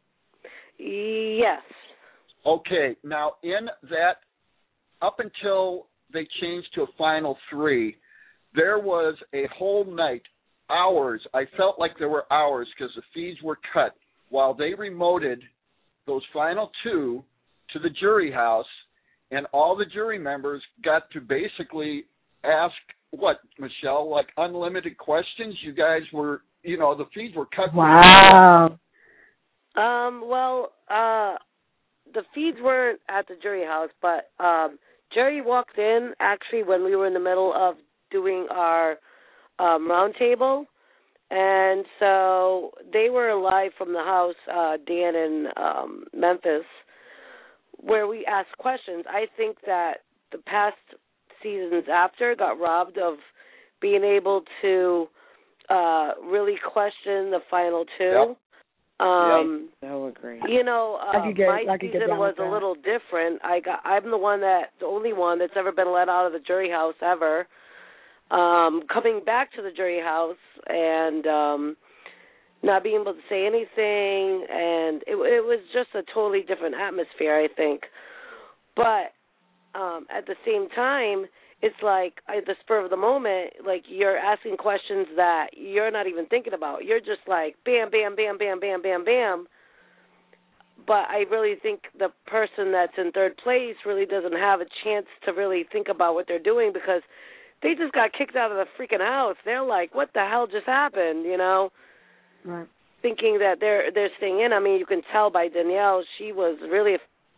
Yes. Okay. Now, in that, up until they changed to a final three, there was a whole night, hours. I felt like there were hours because the feeds were cut while they remoted those final two to the Jury House, and all the jury members got to basically ask, what, Michelle, like unlimited questions? You guys were, you know, the feeds were cut. Wow. Um, well, uh, the feeds weren't at the Jury House, but um, Jerry walked in actually when we were in the middle of doing our um, round table, and so they were live from the house, uh, Dan in um, Memphis, where we asked questions. I think that the past seasons after got robbed of being able to uh, really question the final two. Yep. Um, I so agree. You know, uh, I could get- my I could get season down was with a that. little different. I got, I'm the one that, the only one that's ever been let out of the Jury House ever. Um, coming back to the Jury House and um, not being able to say anything, and it, it was just a totally different atmosphere, I think. But um, at the same time, it's like at the spur of the moment, like you're asking questions that you're not even thinking about. You're just like bam, bam, bam, bam, bam, bam, bam. But I really think the person that's in third place really doesn't have a chance to really think about what they're doing because they just got kicked out of the freaking house. They're like, what the hell just happened, you know? Right. Thinking that they're they're staying in. I mean, you can tell by Danielle, she was really,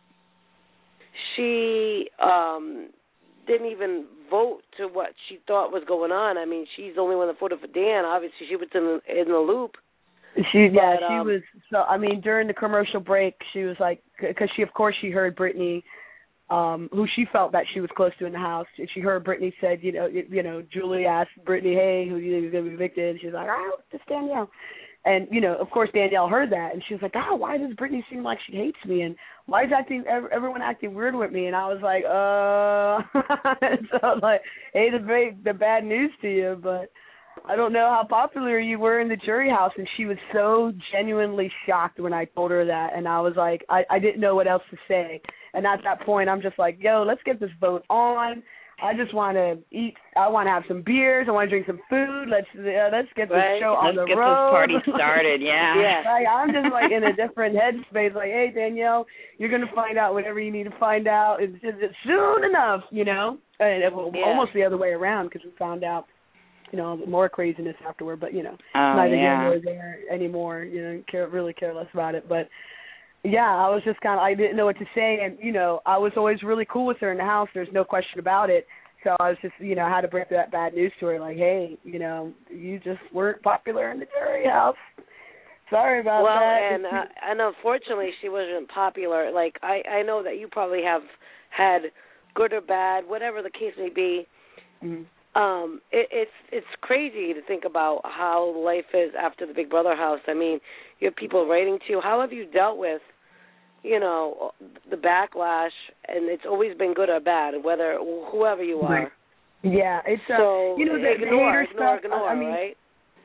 she um, didn't even vote to what she thought was going on. I mean, she's the only one that voted for Dan. Obviously, she was in the, in the loop. She yeah, But, she um, was. So I mean, during the commercial break, she was like, because she of course she heard Brittany, um, who she felt that she was close to in the house. And she heard Brittany said, you know, you, you know, Julie asked Brittany, hey, who do you think is going to be evicted? She's like, oh, it's Danielle. And, you know, of course, Danielle heard that, and she was like, oh, why does Brittany seem like she hates me? And why is acting, everyone acting weird with me? And I was like, uh, so I was like, hey, the, big, the bad news to you, but I don't know how popular you were in the Jury House. And she was so genuinely shocked when I told her that, and I was like, I, I didn't know what else to say. And at that point, I'm just like, yo, let's get this vote on. I just want to eat. I want to have some beers. I want to drink some food. Let's uh, let's get this Right. show on Let's the get road. this party started, yeah. Yeah. Like, I'm just like in a different headspace. Like, hey Danielle, you're gonna find out whatever you need to find out. It's, it's soon enough, you know. And it, well, Yeah. almost the other way around because we found out, you know, more craziness afterward. But you know, Oh, neither yeah. here nor there anymore. You know, care really care less about it. But yeah, I was just kind of I didn't know what to say, and you know, I was always really cool with her in the house. There's no question about it. So I was just, you know, had to break that bad news to her, like, hey, you know, you just weren't popular in the Jury House. Sorry about well, that. and uh, and unfortunately, she wasn't popular. Like I, I know that you probably have had good or bad, whatever the case may be. Mm-hmm. Um, it, it's it's crazy to think about how life is after the Big Brother house. I mean, you have people writing to you. How have you dealt with, you know, the backlash? And it's always been good or bad, whether whoever you are. Right. Yeah, it's uh, So you know, the, ignore, the hater ignore, stuff. ignore, I mean, right?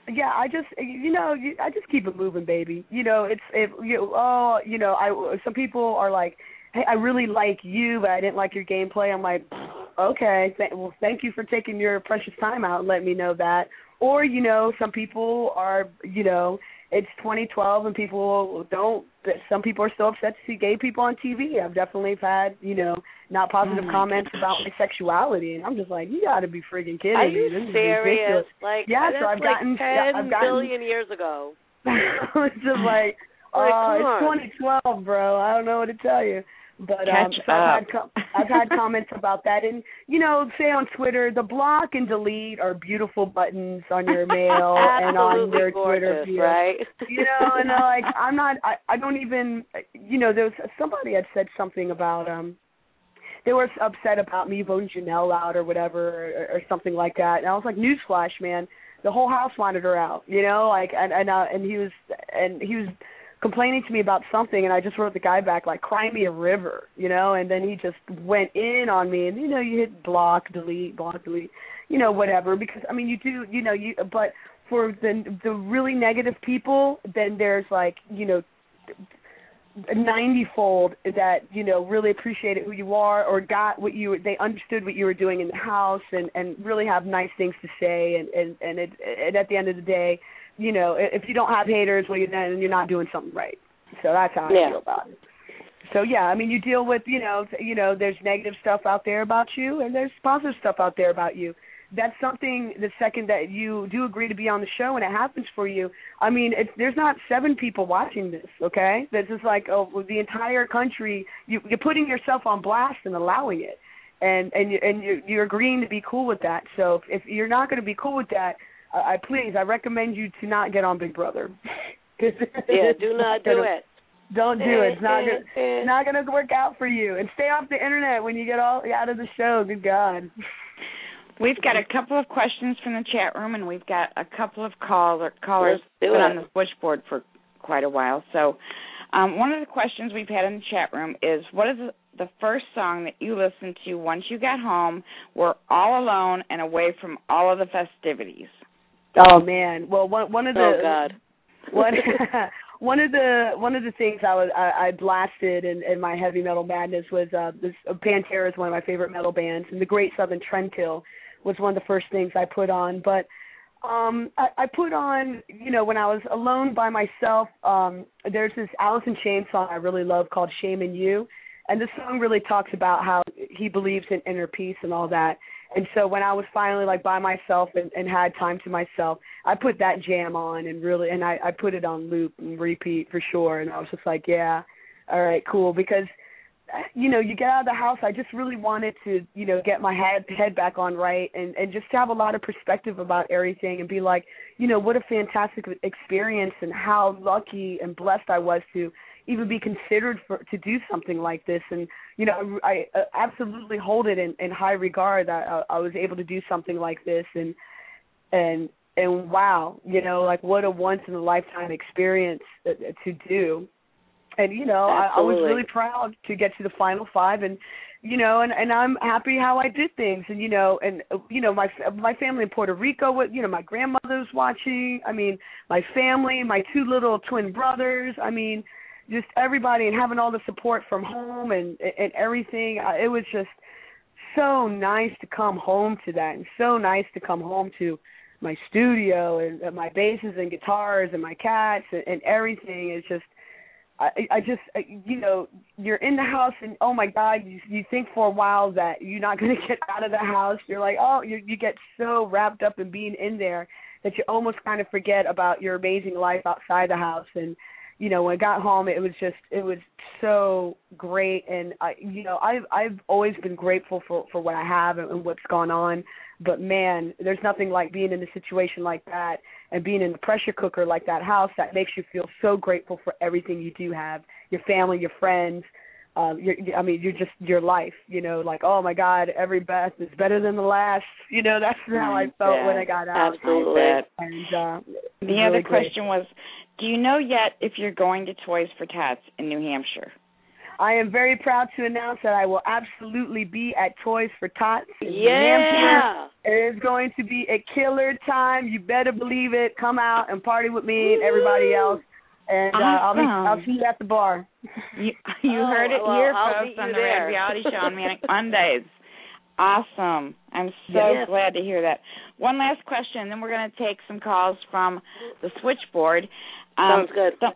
yeah, I just, you know, you, I just keep it moving, baby. You know, it's, if you, oh, you know, I, some people are like, hey, I really like you, but I didn't like your gameplay. I'm like, okay, th- well, thank you for taking your precious time out and letting me know that. Or, you know, some people are, you know, it's twenty twelve and people don't, some people are still upset to see gay people on T V. I've definitely had, you know, not positive oh comments God. about my sexuality, and I'm just like, you got to be freaking kidding are me. you This serious? Is like, yeah, that's so I've like gotten, ten I've gotten, billion years ago. It's just like, like uh, it's on. twenty twelve, bro. I don't know what to tell you. But Catch um, so up. I've had com- I've had comments about that, and you know, say on Twitter, the block and delete are beautiful buttons on your mail and on your Twitter feed, right? You know, and uh, like I'm not, I, I don't even, you know, there was somebody had said something about um, they were upset about me voting Janelle out or whatever or, or something like that, and I was like, newsflash, man, the whole house wanted her out, you know, like and and uh, and he was and he was. complaining to me about something, and I just wrote the guy back like, cry me a river, you know, and then he just went in on me, and, you know, you hit block, delete, block, delete, you know, whatever, because, I mean, you do, you know, you, but for the the really negative people, then there's like, you know, ninety-fold that, you know, really appreciated who you are or got what you, they understood what you were doing in the house and, and really have nice things to say, and, and, and, it, and at the end of the day, you know, if you don't have haters, well, then you're not doing something right. So that's how I yeah. feel about it. So yeah, I mean, you deal with, you know, you know, there's negative stuff out there about you, and there's positive stuff out there about you. That's something. The second that you do agree to be on the show and it happens for you, I mean, it's, there's not seven people watching this. Okay, this is like oh, the entire country. You, you're putting yourself on blast and allowing it, and and you, and you're, you're agreeing to be cool with that. So if, if you're not going to be cool with that, I please, I recommend you to not get on Big Brother. yeah, do not do it. Don't do it. It's not gonna, it's not going to work out for you. And stay off the internet when you get all out of the show. Good God. We've got a couple of questions from the chat room, and we've got a couple of call, callers been on the switchboard for quite a while. So um, one of the questions we've had in the chat room is, what is the first song that you listened to once you got home, were all alone and away from all of the festivities? Oh man! Well, one one of the oh God, one one of the one of the things I was I, I blasted in, in my heavy metal madness was uh, this uh, Pantera is one of my favorite metal bands, and the Great Southern Trendkill was one of the first things I put on. But um, I, I put on, you know, when I was alone by myself. Um, there's this Alice in Chains song I really love called "Shame in You," and this song really talks about how he believes in inner peace and all that. And so when I was finally like by myself and, and had time to myself, I put that jam on and really, and I, I put it on loop and repeat for sure. And I was just like, yeah, all right, cool. Because, you know, you get out of the house, I just really wanted to, you know, get my head head back on right and, and just have a lot of perspective about everything and be like, you know, what a fantastic experience and how lucky and blessed I was to even be considered for to do something like this. And, you know, I, I absolutely hold it in, in high regard that I, I was able to do something like this. And, and, and wow, you know, like what a once-in-a-lifetime experience to do. And, you know, I, I was really proud to get to the final five and, you know, and, and I'm happy how I did things. And, you know, and, you know, my my family in Puerto Rico, you know, my grandmother was watching. I mean, my family, my two little twin brothers. I mean, just everybody, and having all the support from home and and everything. It was just so nice to come home to that, and so nice to come home to my studio and, and my basses and guitars and my cats and, and everything. It's just, I, I just, you know, you're in the house and, oh, my God, you, you think for a while that you're not going to get out of the house. You're like, oh, you, you get so wrapped up in being in there that you almost kind of forget about your amazing life outside the house. And, you know, when I got home, it was just, it was so great. And, I, you know, I've, I've always been grateful for, for what I have and, and what's gone on. But, man, there's nothing like being in a situation like that and being in the pressure cooker like that house that makes you feel so grateful for everything you do have, your family, your friends. Um, your, I mean, you're just your life, you know, like, oh, my God, every breath is better than the last. You know, that's how I felt yeah, when I got out. Absolutely. And uh, the really other great. question was, do you know yet if you're going to Toys for Tots in New Hampshire? I am very proud to announce that I will absolutely be at Toys for Tots in yeah. New Hampshire There's going to be a killer time. You better believe it. Come out and party with me and everybody else. And uh, I'll, be, I'll see you at the bar. You, you oh, heard it well, here, I'll folks, on the there. Rad Reality Show on Manic Mondays. Awesome. I'm so yes. glad to hear that. One last question, then we're going to take some calls from the switchboard. Um, Sounds good. So,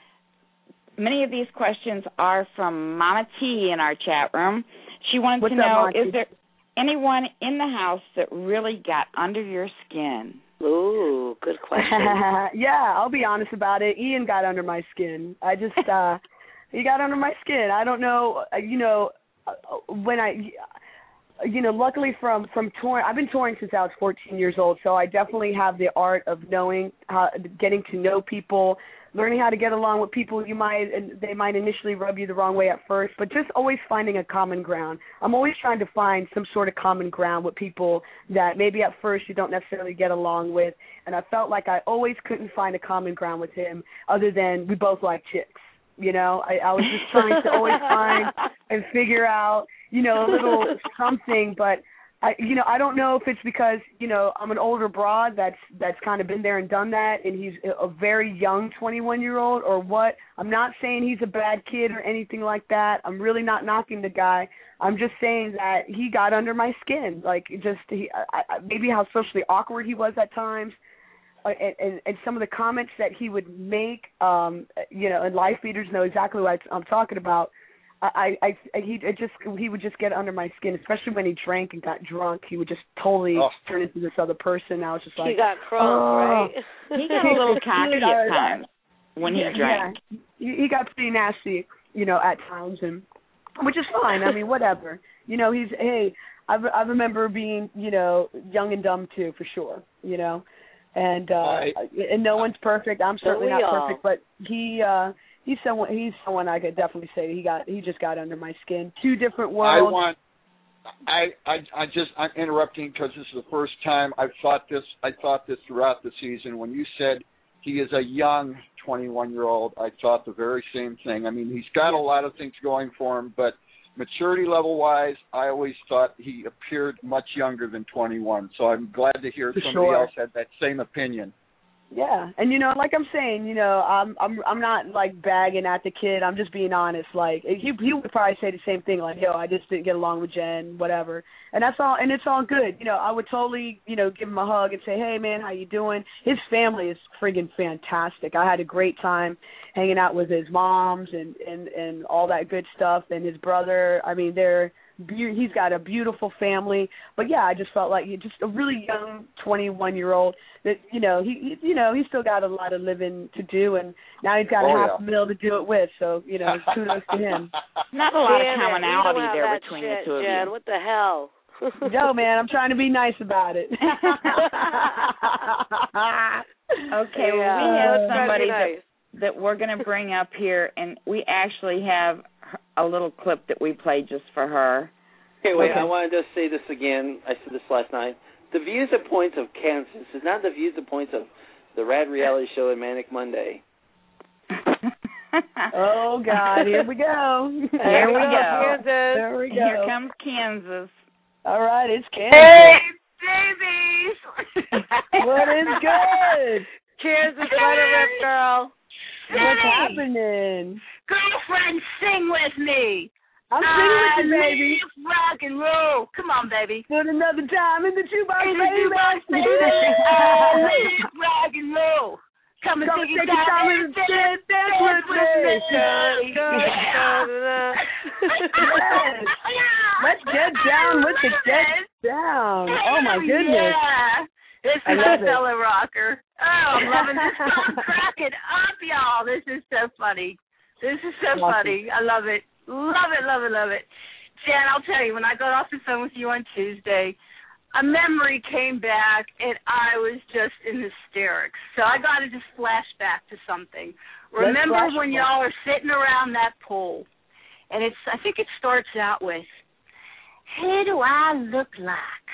many of these questions are from Mama T in our chat room. She wanted What's to know, up, is there anyone in the house that really got under your skin? Ooh, good question. Yeah, I'll be honest about it. Ian got under my skin. I just, uh, he got under my skin. I don't know, you know, when I, you know, luckily from, from touring, I've been touring since I was fourteen years old, so I definitely have the art of knowing how, getting to know people, learning how to get along with people you might, and they might initially rub you the wrong way at first, but just always finding a common ground. I'm always trying to find some sort of common ground with people that maybe at first you don't necessarily get along with, and I felt like I always couldn't find a common ground with him other than we both like chicks. You know, I, I was just trying to always find and figure out, you know, a little something, but I, you know, I don't know if it's because, you know, I'm an older broad that's that's kind of been there and done that, and he's a very young twenty-one-year-old or what. I'm not saying he's a bad kid or anything like that. I'm really not knocking the guy. I'm just saying that he got under my skin, like just he, I, I, maybe how socially awkward he was at times, uh, and, and, and some of the comments that he would make, um, you know, and life leaders know exactly what I'm talking about. I, I, I, he it just he would just get under my skin, especially when he drank and got drunk. He would just totally oh. turn into this other person. I was just like, he got crunk, oh. right? He got a little cocky at times when he yeah, drank. Yeah. He, he got pretty nasty, you know, at times, and which is fine. I mean, whatever. You know, he's hey. I, I remember being, you know, young and dumb too, for sure. You know, and uh, I, and no one's perfect. I'm certainly not all. perfect, but he. uh He's someone. He's someone I could definitely say he got. He just got under my skin. Two different worlds. I want. I I I just I'm interrupting because this is the first time I've thought this. I thought this throughout the season. When you said he is a young twenty-one-year-old, I thought the very same thing. I mean, he's got a lot of things going for him, but maturity level-wise, I always thought he appeared much younger than twenty-one. So I'm glad to hear For somebody sure. else had that same opinion. Yeah, and you know, like I'm saying, you know, I'm I'm I'm not like bagging at the kid. I'm just being honest. Like he he would probably say the same thing. Like, yo, I just didn't get along with Jen, whatever. And that's all. And it's all good. You know, I would totally, you know, give him a hug and say, hey man, how you doing? His family is friggin' fantastic. I had a great time hanging out with his moms and and and all that good stuff. And his brother. I mean, they're. He's got a beautiful family, but yeah, I just felt like he just a really young twenty-one-year-old that you know he, he you know he's still got a lot of living to do, and now he's got oh, a half yeah. mil to do it with. So you know, kudos to him. Not a lot Damn of commonality it, there that between shit, the two of Jen. you. What the hell? No, man, I'm trying to be nice about it. Okay, well, yeah, we have that's somebody nice. that, that we're going to bring up here, and we actually have a little clip that we played just for her. Okay, wait, Okay. I want to just say this again. I said this last night. The views and points of Kansas is not the views and points of the Rad Reality Show and Manic Monday. Oh, God, here we go. Here we go. Kansas. There we go. Here comes Kansas. All right, it's Kansas. Hey, babies! What is good? Kansas, let it rip, girl. What's Hey, happening? girlfriend, sing with me. I'm singing with you, I baby. live rock and roll. Come on, baby. Put another time in the jukebox, In the baby. jukebox, baby. I live rock and roll. Come and Come take take your your time time and and dance, dance, dance dance with with me. me. Yes. Let's get down with the get down. Oh, my goodness. Yeah. This I is love a it. fellow rocker. Oh, I'm loving this song. Crack it up, y'all. This is so funny. This is so Awesome. funny. I love it. Love it, love it, love it. Jan, I'll tell you, when I got off the phone with you on Tuesday, a memory came back, and I was just in hysterics. So I got to just flash back to something. Let's Remember flash when back. y'all are sitting around that pool, and it's I think it starts out with, "Who do I look like?"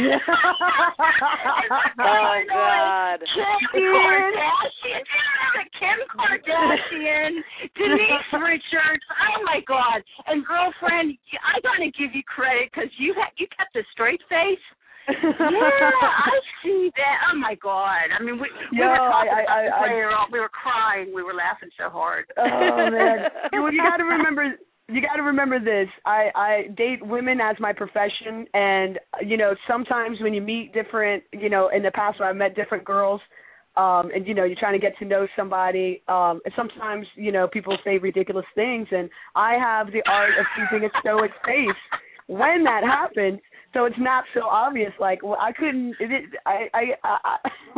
Oh, God. Kim Kardashian. Do you remember Kim Kardashian? Denise Richards. Oh, my God. And, girlfriend, I got to give you credit because you, ha- you kept a straight face. I see that. Oh my God! I mean, we, we Yo, were talking I, I, about I, the player. We were crying. We were laughing so hard. Oh man! Well, you got to remember. You got to remember this. I, I date women as my profession, and you know, sometimes when you meet different, you know, in the past when I met different girls, um, and you know, you're trying to get to know somebody, um, and sometimes you know, people say ridiculous things, and I have the art of keeping a stoic face when that happens. So it's not so obvious. Like, well, I couldn't. It, I, I, I,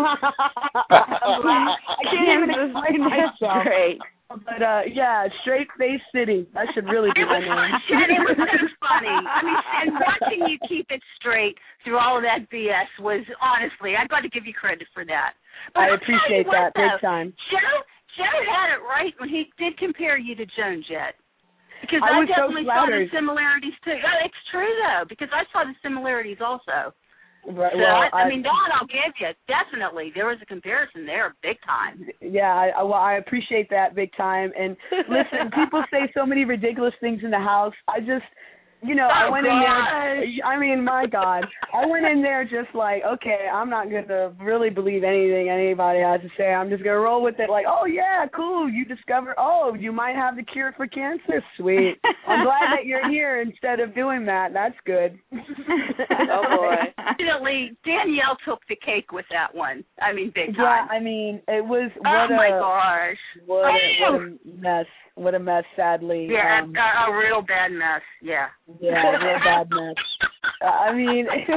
I can't even explain myself. Great. But uh, yeah, Straight Face City. That should really be my name. Jenny was so funny. I mean, and watching you keep it straight through all of that B S was honestly, I've got to give you credit for that. But I appreciate that big time. Joe, Joe had it right when he did compare you to Joan Jett. Because I, I, was definitely so saw the flattered. similarities too. Oh, it's true though, because I saw the similarities also. Right, so well, I, I I mean, that I'll give you definitely. There was a comparison there, big time. Yeah, I, I, well, I appreciate that big time. And listen, people say so many ridiculous things in the house. I just, you know, oh, I went gosh. in there. I mean, my God, I went in there just like, okay, I'm not gonna really believe anything anybody has to say. I'm just gonna roll with it. Like, oh yeah, cool. You discover, oh, you might have the cure for cancer. Sweet. I'm glad that you're here instead of doing that. That's good. Oh boy. Definitely, Danielle took the cake with that one. I mean, big time. Yeah, I mean, it was what oh a my gosh, what a, what a mess. What a mess. Sadly, yeah, um, a, a real bad mess. Yeah. Yeah, real bad mess. Uh, I mean, it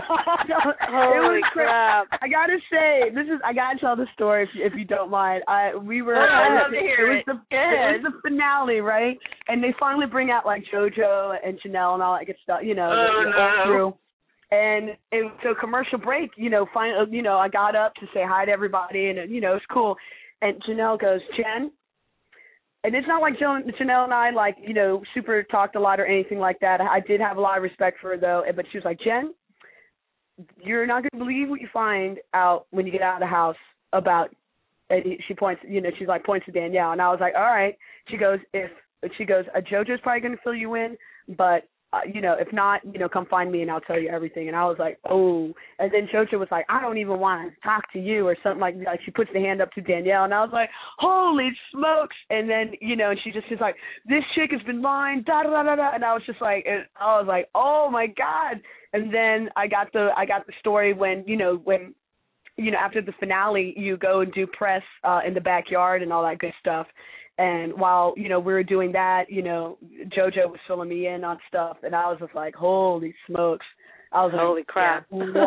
holy was crap! I gotta say, this is I gotta tell the story if you, if you don't mind. I we were. Oh, I uh, love to hear it. it. Was the, it was the finale, right? And they finally bring out like JoJo and Janelle and all that good stuff. You know, oh, the, the no. through. And it, so commercial break, you know, finally, you know, I got up to say hi to everybody, and you know, it's cool. And Janelle goes, Jen. And it's not like Janelle and I, like, you know, super talked a lot or anything like that. I did have a lot of respect for her, though. But she was like, Jen, you're not going to believe what you find out when you get out of the house about, and she points, you know, she's like, points to Danielle. And I was like, all right. She goes, if, she goes, uh, JoJo's probably going to fill you in, but, uh, you know, if not, you know, come find me and I'll tell you everything. And I was like, oh. And then JoJo was like, I don't even want to talk to you or something like that. Like she puts the hand up to Danielle. And I was like, holy smokes. And then, you know, and she just is like, this chick has been lying, da da da da. And I was just like, I was like, oh my God. And then I got the, I got the story when, you know, when, you know, after the finale, you go and do press uh, in the backyard and all that good stuff. And while, you know, we were doing that, you know, JoJo was filling me in on stuff, and I was just like, holy smokes. I was Holy like, crap.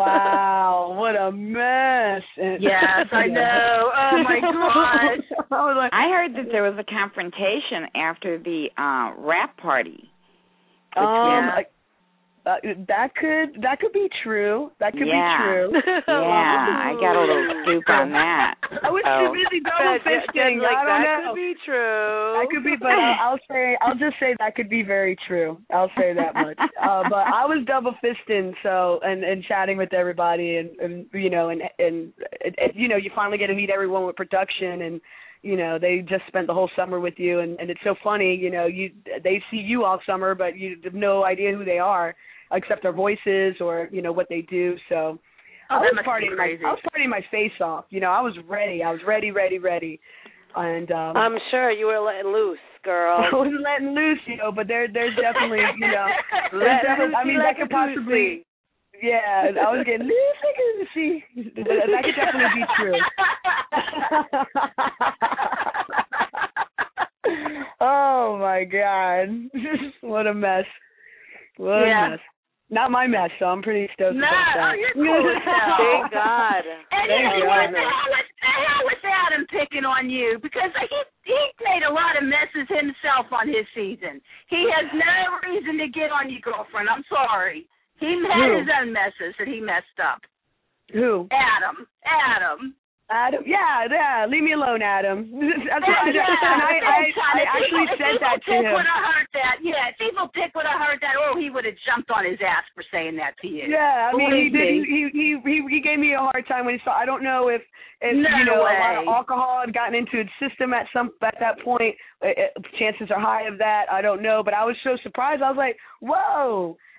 wow, what a mess. And, yes, I know. Oh, my gosh. I was like, I heard that there was a confrontation after the uh, rap party. Um, Yeah. I, uh, that could that could be true. That could Yeah. be true. Yeah, I got a little scoop on that. I was Oh. too busy double fisting. Like, I don't that know. could be true. That could be, but I'll, I'll say, I'll just say that could be very true. I'll say that much. Uh, but I was double fisting, so and, and chatting with everybody, and, and you know, and and it, it, you know, you finally get to meet everyone with production, and you know, they just spent the whole summer with you, and, and it's so funny, you know, you they see you all summer, but you have no idea who they are, except their voices or you know what they do. So. Oh, I was that must be partying my crazy. I was partying my face off. You know, I was ready. I was ready, ready, ready. And um I'm sure you were letting loose, girl. I wasn't letting loose, you know, but there there's definitely, you know, there's Let definitely, I mean loose that could like a possibly yeah, I was getting loose like a see. That could definitely be true. Oh my God. What a mess. What Yeah. a mess. Not my mess, so I'm pretty stoked No, about that. oh, you're cool as hell. Thank God. And Thank you know, God. what the hell was the hell was Adam picking on you? Because he he made a lot of messes himself on his season. He has no reason to get on you, girlfriend. I'm sorry. He had Who? his own messes that he messed up. Who? Adam. Adam. Adam, yeah, yeah. Leave me alone, Adam. That's what I, yeah, and I, I, I actually if said Evil that to Dick him. would have heard that. Yeah, if Evil Dick would have heard that, oh, he would have jumped on his ass for saying that to you. Yeah, I mean, he Believe did. me. He, he he he gave me a hard time when he saw. I don't know if if No you know way. a lot of alcohol had gotten into his system at some at that point. Uh, uh, chances are high of that. I don't know, but I was so surprised. I was like, whoa.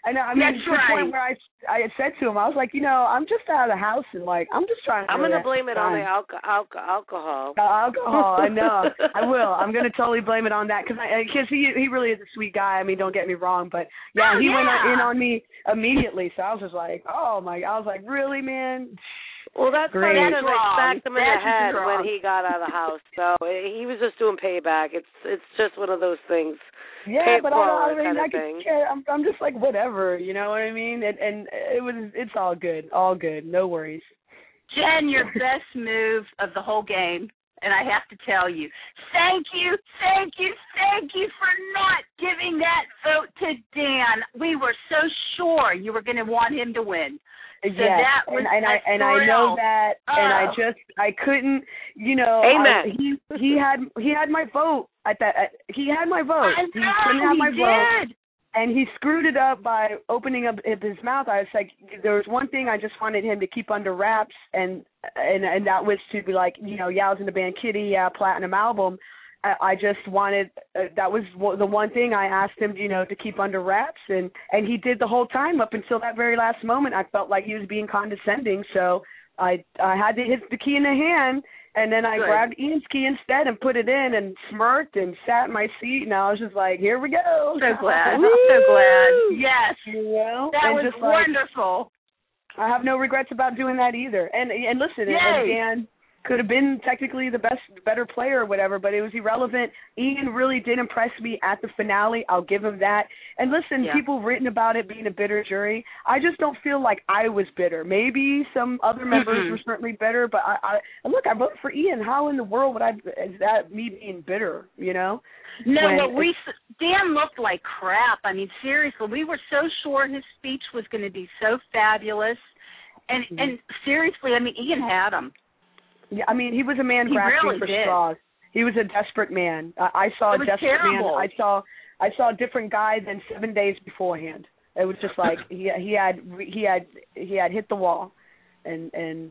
I know. I mean, That's to the right. point where I, I had said to him, I was like, you know, I'm just out of the house and like, I'm just trying to. I'm really gonna blame it on the time. alco- alco- alcohol. The alcohol, I know. I will. I'm gonna totally blame it on that because because he he really is a sweet guy. I mean, don't get me wrong, but yeah, Oh, he yeah. went in on me immediately. So I was just like, oh my, I was like, really, man. Well, that's Great. kind That's of like wrong. smacked him in That's the head just wrong. when he got out of the house. So he was just doing payback. It's it's just one of those things. Yeah, Pay it but I, I forward mean, kind I of could thing. care. I'm, I'm just like whatever, you know what I mean? And, and it was, it's all good, all good, no worries. Jen, your best move of the whole game, and I have to tell you, thank you, thank you, thank you for not giving that vote to Dan. We were so sure you were going to want him to win. So yes, that was and, and I a and I know thrill. that, and I Oh. just I couldn't, you know. Amen. I, he he had he had my vote at that. At, he had my vote. I he know, couldn't have he my vote. did. And he screwed it up by opening up his mouth. I was like, there was one thing I just wanted him to keep under wraps, and and and that was to be like, you know, yeah, I was in the band Kitty, yeah, platinum album. I, I just wanted uh, that was the one thing I asked him, you know, to keep under wraps, and and he did the whole time up until that very last moment. I felt like he was being condescending, so I I had to hit the key in the hand. And then I Good. grabbed Ian's key instead and put it in and smirked and sat in my seat, and I was just like, here we go. So glad. So glad. Yes. You know? That and was just like, wonderful. I have no regrets about doing that either. And and listen, Yay. and Dan could have been technically the best, better player or whatever, but it was irrelevant. Ian really did impress me at the finale. I'll give him that. And listen, Yeah. people have written about it being a bitter jury. I just don't feel like I was bitter. Maybe some other members Mm-mm. were certainly bitter, but I, I and look, I voted for Ian. How in the world would I? Is that me being bitter? You know? No, When but we Dan looked like crap. I mean, seriously, we were so sure his speech was going to be so fabulous, and Mm-hmm. and seriously, I mean, Ian had him. Yeah, I mean, he was a man He grasping really for did. straws. He was a desperate man. I, I saw It a was desperate terrible. man. I saw I saw a different guy than seven days beforehand. It was just like he he had he had he had hit the wall, and and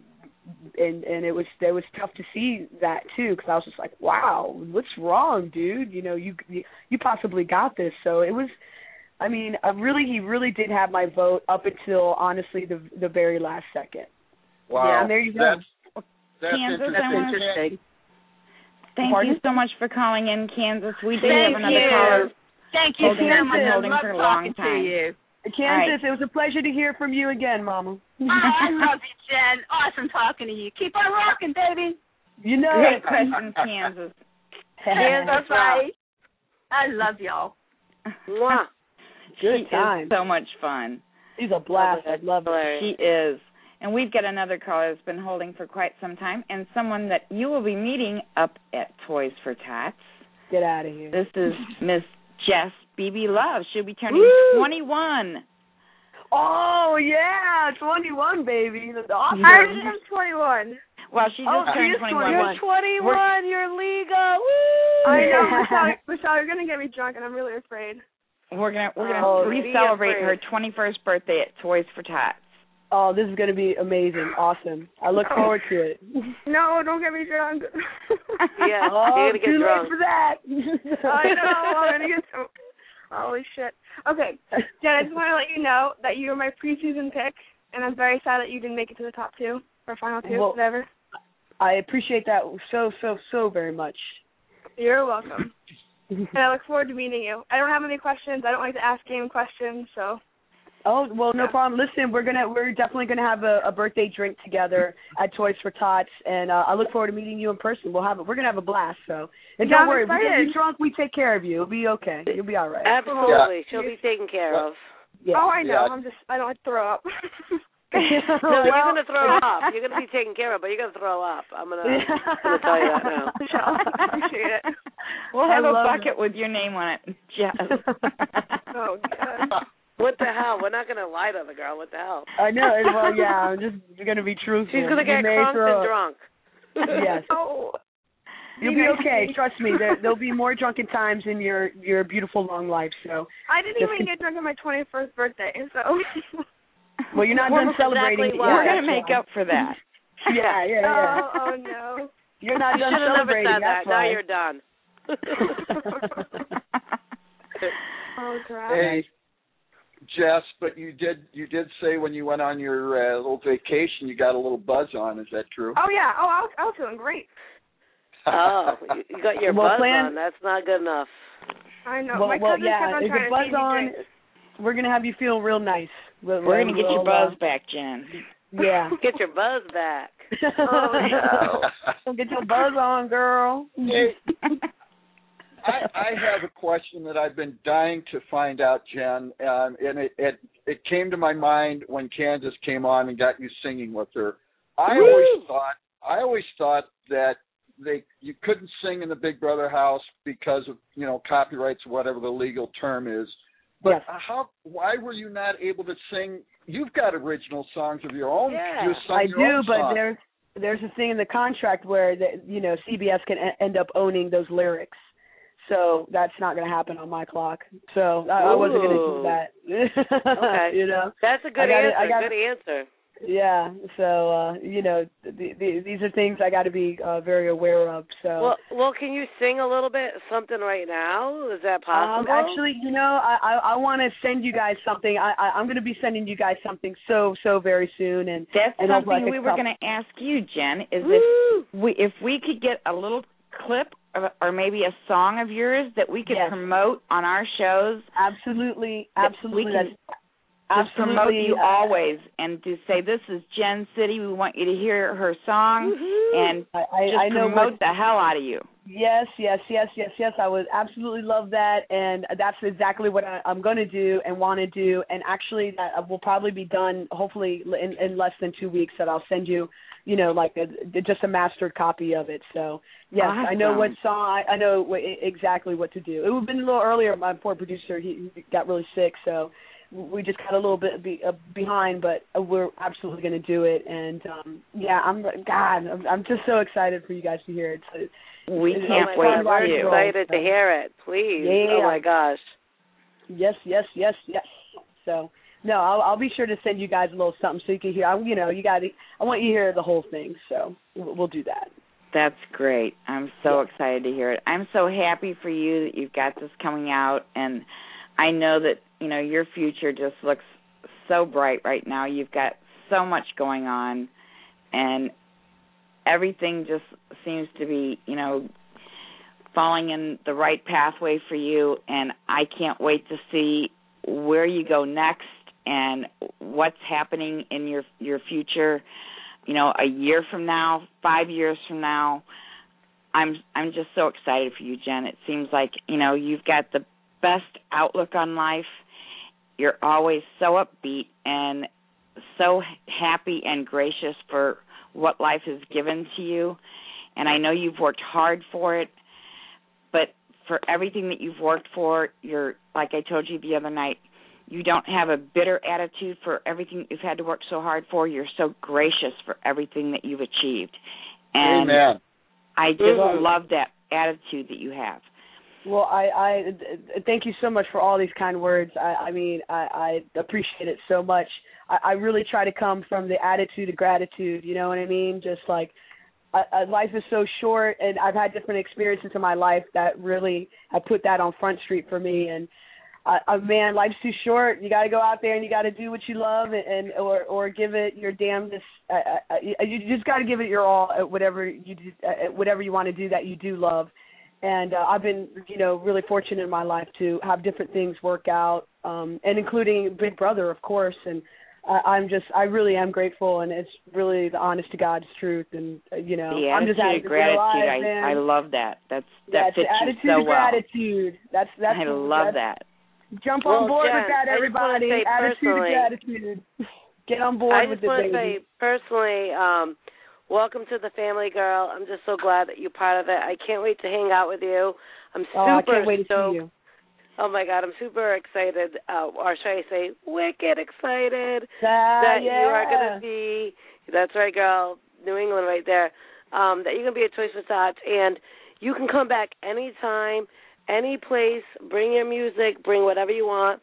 and and it was it was tough to see that too, because I was just like, wow, what's wrong, dude? You know, you you, you possibly got this. So it was. I mean, I really, he really did have my vote up until honestly the the very last second. Wow. Yeah, and there you go. That's, that's Kansas, interesting. I wanna- Interesting. Thank Pardon? you so much for calling in, Kansas. We do Thank have another you. caller. Thank you Holding- so much. I holding love for a long talking to time. you. Kansas, it was a pleasure to hear from you again, Mama. Oh, I love you, Jen. Awesome talking to you. Keep on rocking, baby. You know Great it. question, Kansas. That's right. I love y'all. Mwah. Good She time. is so much fun. He's a blast. I love it. She is. And we've got another caller that's been holding for quite some time, and someone that you will be meeting up at Toys for Tots. Get out of here. This is Miss Jess B B Love. She'll be turning Woo! twenty-one. Oh, yeah, twenty-one, baby. That's awesome. I am twenty-one. Well, she just Oh, she turned is twenty-one. twenty-one. You're twenty-one. You're legal. Woo! I know, Michelle. Michelle, you're gonna get me drunk, and I'm really afraid. We're gonna we're gonna Oh, re-celebrate be her afraid. twenty-first birthday at Toys for Tots. Oh, this is going to be amazing. Awesome. I look forward to it. No, don't get me drunk. Yeah, Oh, you're gonna get too drunk. late for that. I know. I'm gonna get drunk. Holy shit. Okay, Jen, I just want to let you know that you were my preseason pick, and I'm very sad that you didn't make it to the top two or final two, Well, whatever. I appreciate that so, so, so very much. You're welcome. And I look forward to meeting you. I don't have any questions. I don't like to ask game questions, so. Oh, well, no problem. Listen, we're gonna we're definitely gonna have a, a birthday drink together at Toys for Tots, and uh, I look forward to meeting you in person. We'll have a, we're gonna have a blast. So, and Yeah, don't I'm worry, if we get excited. you drunk, we take care of you. It'll be okay. You'll be all right. Absolutely, Yeah. she'll be taken care of. Yeah. Oh, I know. Yeah. I'm just, I don't like to throw up. No, Well, you're gonna throw up. You're gonna be taken care of, but you're gonna throw up. I'm gonna, I'm gonna tell you that now. Michelle, I appreciate it. We'll have I a love bucket with your name on it, Jess. Oh, God. What the hell? We're not gonna lie to the girl. What the hell? I know. and Well, yeah, I'm just gonna be truthful. She's gonna You get may crunked throw and up. drunk. Yes. Oh. You'll be okay. Trust me. There, there'll be more drunken times in your your beautiful long life. So, I didn't Just even con- get drunk on my twenty-first birthday, so. well, you're not Well, done that's celebrating. exactly it why. We're yet, gonna make so. up for that. Yeah, yeah, yeah. Oh, oh no. You're not You done should have never celebrating. said that. That's Now why. you're done. Oh, crap. Hey, Jess, but you did you did say when you went on your uh, little vacation you got a little buzz on. Is that true? Oh yeah. Oh, I was, I was feeling great. Oh, you got your well, buzz plan, on. That's not good enough. I know. Well, My well cousin yeah, kept on if trying you to buzz feed me on, drinks. we're going to have you feel real nice. We're, We're going to get your we'll, buzz back, Jen. Yeah. Get your buzz back. Oh, no. Don't get your buzz on, girl. Hey, I, I have a question that I've been dying to find out, Jen, um, and it, it it came to my mind when Candace came on and got you singing with her. I Woo! always thought I always thought that they you couldn't sing in the Big Brother house because of you know copyrights or whatever the legal term is. But yes. how? Why were you not able to sing? You've got original songs of your own. Yeah, you sung I your do, own but song. there's there's a thing in the contract where the, you know C B S can e- end up owning those lyrics. So that's not going to happen on my clock. So I, I wasn't going to do that. Okay. You know, that's a good I gotta, answer. I gotta, good answer. Yeah. So uh, you know, the, the, these are things I got to be uh, very aware of. So. Well, well, can you sing a little bit something right now? Is that possible? Um, actually, you know, I I, I want to send you guys something. I, I I'm going to be sending you guys something so so very soon. And that's and something like we were couple- going to ask you, Jen. Is Woo! if we if we could get a little clip or, or maybe a song of yours that we could yes. promote on our shows. Absolutely, absolutely. We can That's just promote absolutely, you uh, always and to say this is Jen City. We want you to hear her song Woo-hoo! and I, I, just I know promote what, the hell out of you. Yes, yes, yes, yes, yes. I would absolutely love that, and that's exactly what I, I'm going to do and want to do. And actually, that will probably be done hopefully in, in less than two weeks. That I'll send you, you know, like a, just a mastered copy of it. So yes, awesome. I know what song. I, I know what, exactly what to do. It would have been a little earlier. My poor producer, he, he got really sick, so we just got a little bit be, uh, behind, but we're absolutely going to do it. And um, yeah, I'm God, I'm, I'm just so excited for you guys to hear it. So, we it's, can't oh wait God, we're to. excited to hear it. Please. Yeah. Oh my gosh. Yes, yes, yes, yes. So no, I'll, I'll be sure to send you guys a little something so you can hear. I, you know, you got. I want you to hear the whole thing. So we'll, we'll do that. That's great. I'm so yeah. excited to hear it. I'm so happy for you that you've got this coming out, and I know that you know your future just looks so bright right now. You've got so much going on, and everything just seems to be, you know, falling in the right pathway for you, and I can't wait to see where you go next and what's happening in your your future, you know, a year from now, five years from now. I'm I'm just so excited for you, Jen. It seems like, you know, you've got the best outlook on life. You're always so upbeat and so happy and gracious for what life has given to you. And I know you've worked hard for it, but for everything that you've worked for, you're, like I told you the other night, you don't have a bitter attitude for everything you've had to work so hard for. You're so gracious for everything that you've achieved. And Amen. I just Mm-hmm. love that attitude that you have. Well, I, I thank you so much for all these kind words. I, I mean, I, I appreciate it so much. I, I really try to come from the attitude of gratitude. You know what I mean? Just like uh, uh, life is so short, and I've had different experiences in my life that really have put that on Front Street for me. And uh, uh, man, life's too short. You got to go out there and you got to do what you love, and, and or or give it your damnedest. Uh, uh, you just got to give it your all at whatever you do, uh, whatever you want to do that you do love. And uh, I've been, you know, really fortunate in my life to have different things work out, um, and including Big Brother, of course. And uh, I'm just, I really am grateful, and it's really the honest to God's truth. And uh, you know, The I'm just attitude happy of to be gratitude, alive, man. I, I love that. That's yeah, that fits the you attitude so of well. gratitude. That's that's. I love that's, that. Jump Well, on board Jen, with that, I just wanna everybody. say Attitude personally- of gratitude. Get on board I with just it, want to baby. say personally, um, welcome to the family, girl. I'm just so glad that you're part of it. I can't wait to hang out with you. I'm super oh, I can't wait to stoked. see you. Oh my God, I'm super excited, uh, or should I say, wicked excited Uh, that yeah. you are going to be. That's right, girl. New England, right there. Um, that you're going to be at Choice for Tots, and you can come back anytime, any place. Bring your music, bring whatever you want.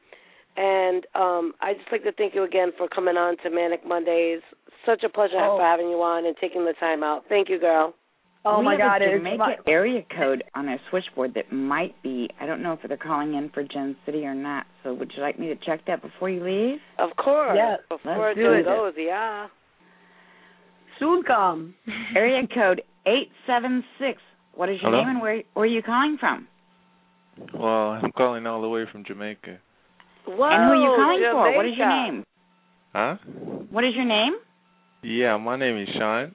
And um, I just like to thank you again for coming on to Manic Mondays. Such a pleasure Oh. for having you on and taking the time out. Thank you, girl. Oh we my have God, a it's Jamaica my... area code on our switchboard that might be, I don't know if they're calling in for Gen City or not, so would you like me to check that before you leave? Of course. Yeah. Before Let's it do it. goes, yeah. Soon come. Area code eight seven six. What is your Hello? name and where, where are you calling from? Well, I'm calling all the way from Jamaica. Whoa, and who are you calling Jamaica. for? What is your name? Huh? What is your name? Yeah, my name is Sean.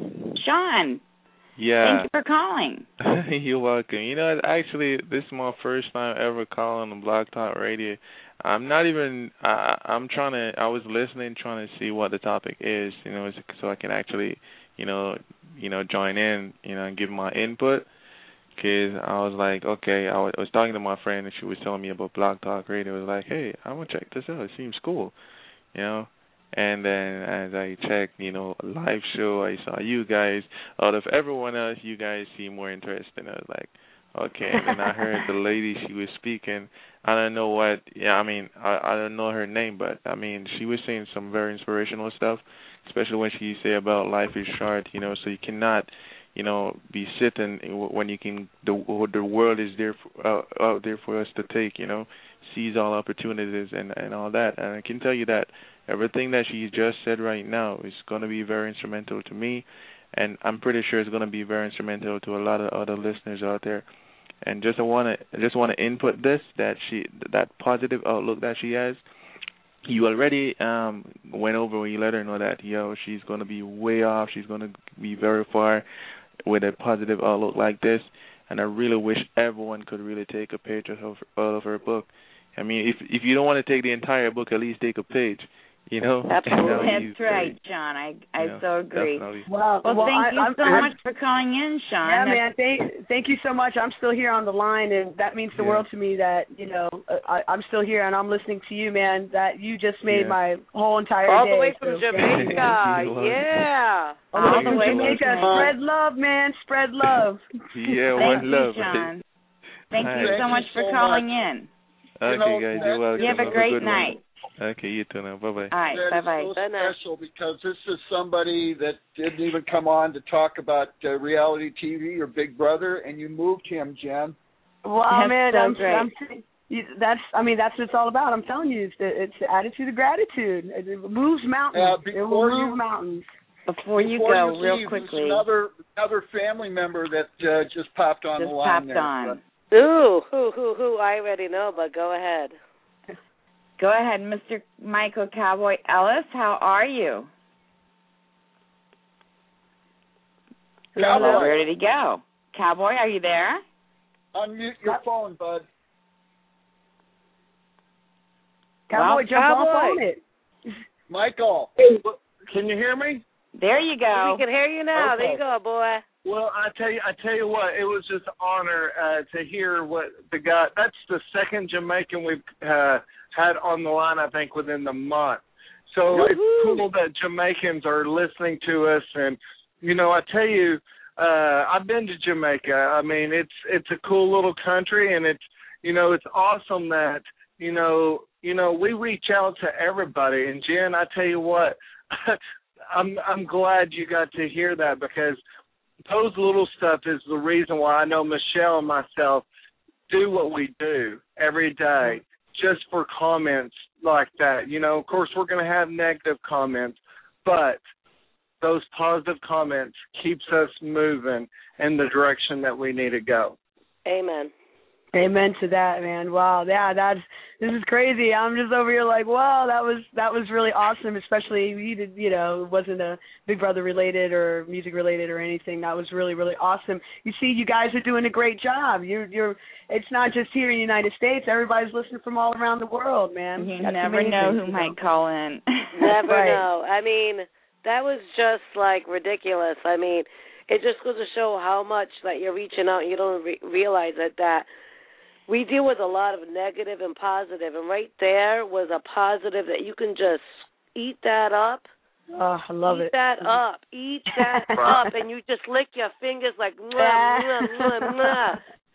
Sean. Yeah. Thank you for calling. You're welcome. You know, actually, this is my first time ever calling on Blog Talk Radio. I'm not even, I, I'm trying to, I was listening, trying to see what the topic is, you know, so I can actually, you know, you know, join in, you know, and give my input. Because I was like, okay, I was, I was talking to my friend, and she was telling me about Blog Talk Radio. I was like, hey, I'm going to check this out. It seems cool, you know. And then as I checked, you know, a live show, I saw you guys. Out of everyone else, you guys seem more interesting. I was like, okay. And then I heard the lady, she was speaking. I don't know what, yeah, I mean, I, I don't know her name, but, I mean, she was saying some very inspirational stuff, especially when she say about life is short, you know, so you cannot, you know, be sitting when you can, the the world is there for, uh, out there for us to take, you know, seize all opportunities and, and all that. And I can tell you that everything that she just said right now is going to be very instrumental to me, and I'm pretty sure it's going to be very instrumental to a lot of other listeners out there. And just I want to just want to input this, that she that positive outlook that she has. You already um, went over when you let her know that, yo, she's going to be way off. She's going to be very far with a positive outlook like this. And I really wish everyone could really take a page of her, out of her book. I mean, if if you don't want to take the entire book, at least take a page. You know, absolutely. That's right, John. I I yeah, so agree. Definitely. Well, well, well thank I, you I'm, so I'm, much for calling in, Sean. Yeah, That's, man. Thank thank you so much. I'm still here on the line, and that means the yeah. world to me. That you know, I, I'm still here, and I'm listening to you, man. That you just made yeah. my whole entire All day. the way from so, Jamaica, yeah. All the way from way Jamaica. Spread love, man. Spread love. Yeah, thank one you, love. Sean. Thank All you right. so much for so calling much. in. Okay, You know, guys, that- you're welcome. You have a Have great good night. One. Okay, you too now. Bye-bye. All right, That bye-bye. is so Bye-bye. special because this is somebody that didn't even come on to talk about uh, reality T V or Big Brother, and you moved him, Jen. Well, That's man, so I'm, great. I'm, you- that's. I mean, that's what it's all about. I'm telling you, it's the, it's the attitude of gratitude. It, it moves mountains. Uh, it will before move you- mountains. Before you Before go, you real leave, quickly, there's another another family member that uh, just popped on just the line popped there. on. Ooh, who, who, who? I already know, but go ahead. Go ahead, Mister Michael Cowboy Ellis. How are you? Cowboy. Where did he go? Cowboy, are you there? Unmute your phone, bud. Cowboy, Well, jump Cowboy. off on it. Michael, can you hear me? There you go. We can hear you now. Okay. There you go, boy. Well, I tell you, I tell you what, it was just an honor uh, to hear what the guy. That's the second Jamaican we've uh, had on the line, I think, within the month. So Woo-hoo. it's cool that Jamaicans are listening to us, and you know, I tell you, uh, I've been to Jamaica. I mean, it's it's a cool little country, and it's you know, it's awesome that you know, you know, we reach out to everybody. And Jen, I tell you what, I'm I'm glad you got to hear that because those little stuff is the reason why I know Michelle and myself do what we do every day just for comments like that. You know, of course, we're going to have negative comments, but those positive comments keeps us moving in the direction that we need to go. Amen. Amen to that, man. Wow, yeah, that's this is crazy. I'm just over here like, wow, that was that was really awesome. Especially you did, you know, it wasn't a Big Brother related or music related or anything. That was really really awesome. You see, you guys are doing a great job. You're you're. It's not just here in the United States. Everybody's listening from all around the world, man. You That's never amazing. know who might call in. Never Right. know. I mean, that was just like ridiculous. I mean, it just goes to show how much that you're reaching out. And you don't re- realize that that. We deal with a lot of negative and positive, and right there was a positive that you can just eat that up. Oh, I love eat it. that up. Eat that up, and you just lick your fingers like, mwah, mwah, mwah, mwah.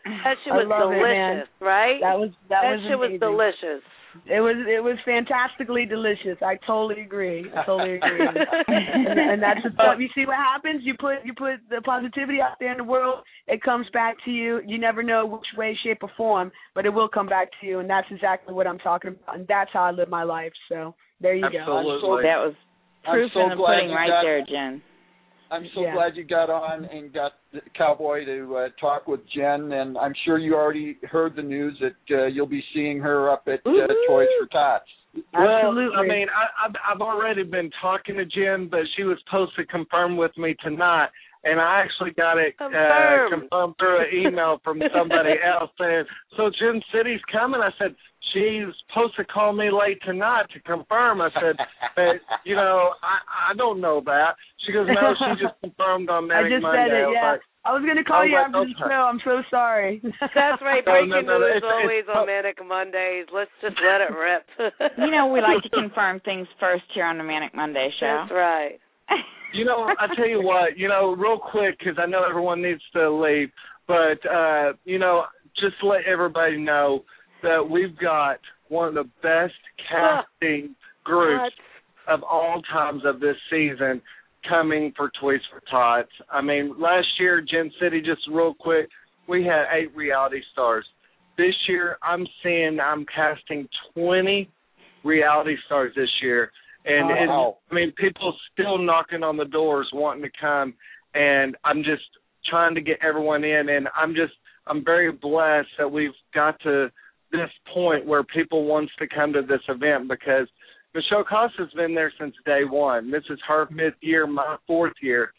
That shit was delicious, it, right? That was that, that was shit amazing. was delicious. It was it was fantastically delicious. I totally agree. I totally agree. and, and that's the stuff. You see what happens? You put you put the positivity out there in the world. It comes back to you. You never know which way, shape, or form, but it will come back to you. And that's exactly what I'm talking about. And that's how I live my life. So there you Absolutely. go. So, that was proof so in the pudding right got, there, Jen. I'm so yeah. glad you got on and got the Cowboy to uh, talk with Jen, and I'm sure you already heard the news that uh, you'll be seeing her up at uh, Toys for Tots. Absolutely. Well, I mean, I, I've, I've already been talking to Jen, but she was supposed to confirm with me tonight, and I actually got it uh, confirmed through an email from somebody else saying, so Jen City's coming. I said, she's supposed to call me late tonight to confirm. I said, but, you know, I, I don't know that. She goes, no, she just confirmed on Manic I just Monday. said it, yeah. Like, I was going to call you like, after the show. I'm so sorry. That's right. No, Breaking no, no, no, news it's, always it's, on Manic Mondays. Let's just let it rip. You know, we like to confirm things first here on the Manic Monday show. That's right. You know, I tell you what, you know, real quick, because I know everyone needs to leave, but, uh, you know, just to let everybody know that we've got one of the best casting groups what? of all times of this season coming for Toys for Tots. I mean, last year, Gen City, just real quick, we had eight reality stars. This year, I'm seeing I'm casting twenty reality stars this year. And, oh. it's, I mean, people still knocking on the doors wanting to come, and I'm just trying to get everyone in. And I'm just, I'm very blessed that we've got to this point where people wants to come to this event, because Michelle Costa's been there since day one. This is her fifth year, my fourth year,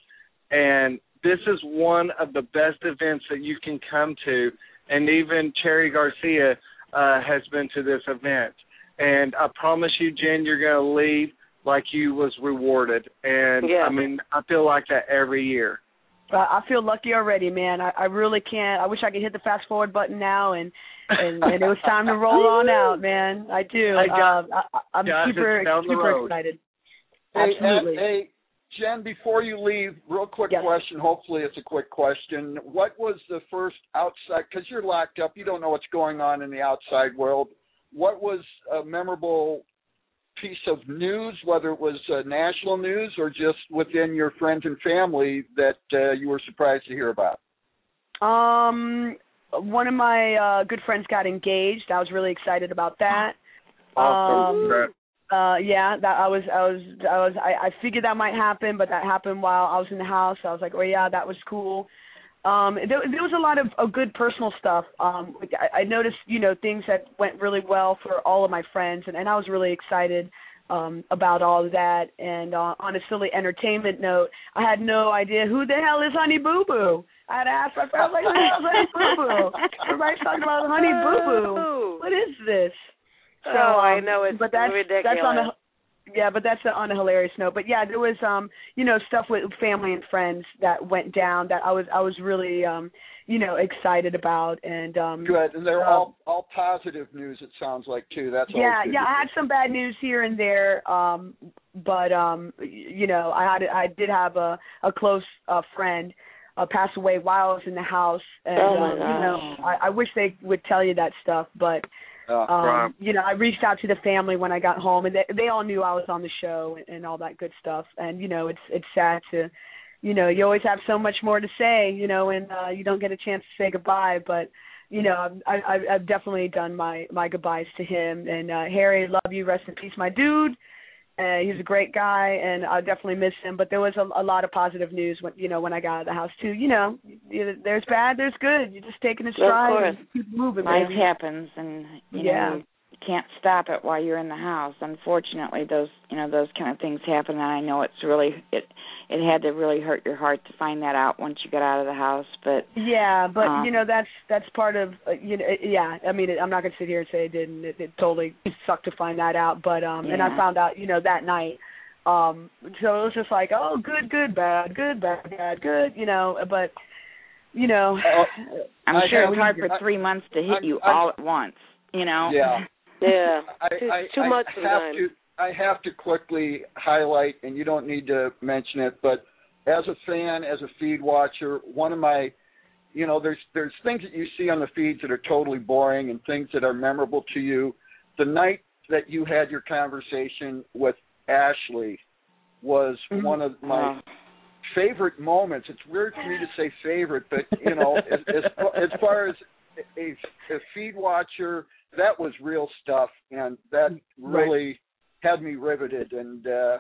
and this is one of the best events that you can come to. And even Cherry Garcia uh, has been to this event. And I promise you, Jen, you're going to leave like you was rewarded. And, yeah. I mean, I feel like that every year. I feel lucky already, man. I, I really can't. I wish I could hit the fast forward button now, and and, and it was time to roll on out, man. I do. I got, uh, I, I'm got super super excited. Hey, Absolutely. uh, hey, Jen, before you leave, real quick yes. question. Hopefully it's a quick question. What was the first outside, because you're locked up, you don't know what's going on in the outside world. What was a memorable piece of news, whether it was uh, national news or just within your friends and family, that uh, you were surprised to hear about? Um, one of my uh, good friends got engaged. I was really excited about that. Awesome. Um, uh, yeah, that I was, I was, I was, I, I figured that might happen, but that happened while I was in the house. I was like, oh yeah, that was cool. Um, there, there was a lot of, of good personal stuff. Um, I, I noticed, you know, things that went really well for all of my friends, and, and I was really excited um, about all of that. And uh, on a silly entertainment note, I had no idea who the hell is Honey Boo Boo. I had asked my friend, I was like, who the hell is Honey Boo Boo? Everybody's talking about Honey Boo Boo. What is this? So, oh, I um, know, it's but that's, ridiculous. That's on the, Yeah, but that's on a hilarious note. But yeah, there was um, you know, stuff with family and friends that went down that I was I was really um, you know, excited about, and um good. And they're uh, all all positive news, it sounds like, too. That's yeah, good yeah. I had some bad news here and there, um, but um, you know, I had I did have a a close uh, friend uh, pass away while I was in the house, and oh my uh, you know, I, I wish they would tell you that stuff, but. Uh, um, right. You know, I reached out to the family when I got home, and they, they all knew I was on the show and, and all that good stuff. And you know, it's it's sad to, you know, you always have so much more to say, you know, and uh, you don't get a chance to say goodbye. But you know, I, I, I've definitely done my my goodbyes to him. And uh, Harry, love you, rest in peace, my dude. Uh, he's a great guy, and I definitely miss him. But there was a, a lot of positive news when you know when I got out of the house too. You know, there's bad, there's good. You're just taking a stride and keep moving. Life baby. happens, and you yeah. know you can't stop it while you're in the house. Unfortunately, those you know those kind of things happen, and I know it's really it it had to really hurt your heart to find that out once you got out of the house. But yeah, but um, you know that's that's part of uh, you know it, yeah. I mean, it, I'm not gonna sit here and say it didn't. It, it totally sucked to find that out. But um, yeah. and I found out you know that night. Um, so it was just like, oh, good, good, bad, good, bad, bad, good, you know. But you know, uh, I'm I sure have, it was hard for I, three months to hit I, you I, all at once. You know. Yeah. Yeah. I, too, I, too I much have sometimes. to. I have to quickly highlight, and you don't need to mention it, but as a fan, as a feed watcher, one of my you know, there's there's things that you see on the feeds that are totally boring and things that are memorable to you. The night that you had your conversation with Ashley was mm-hmm. one of my wow. favorite moments. It's weird for me to say favorite, but, you know, as, as, as far as a, a feed watcher, that was real stuff, and that really right. had me riveted. And uh,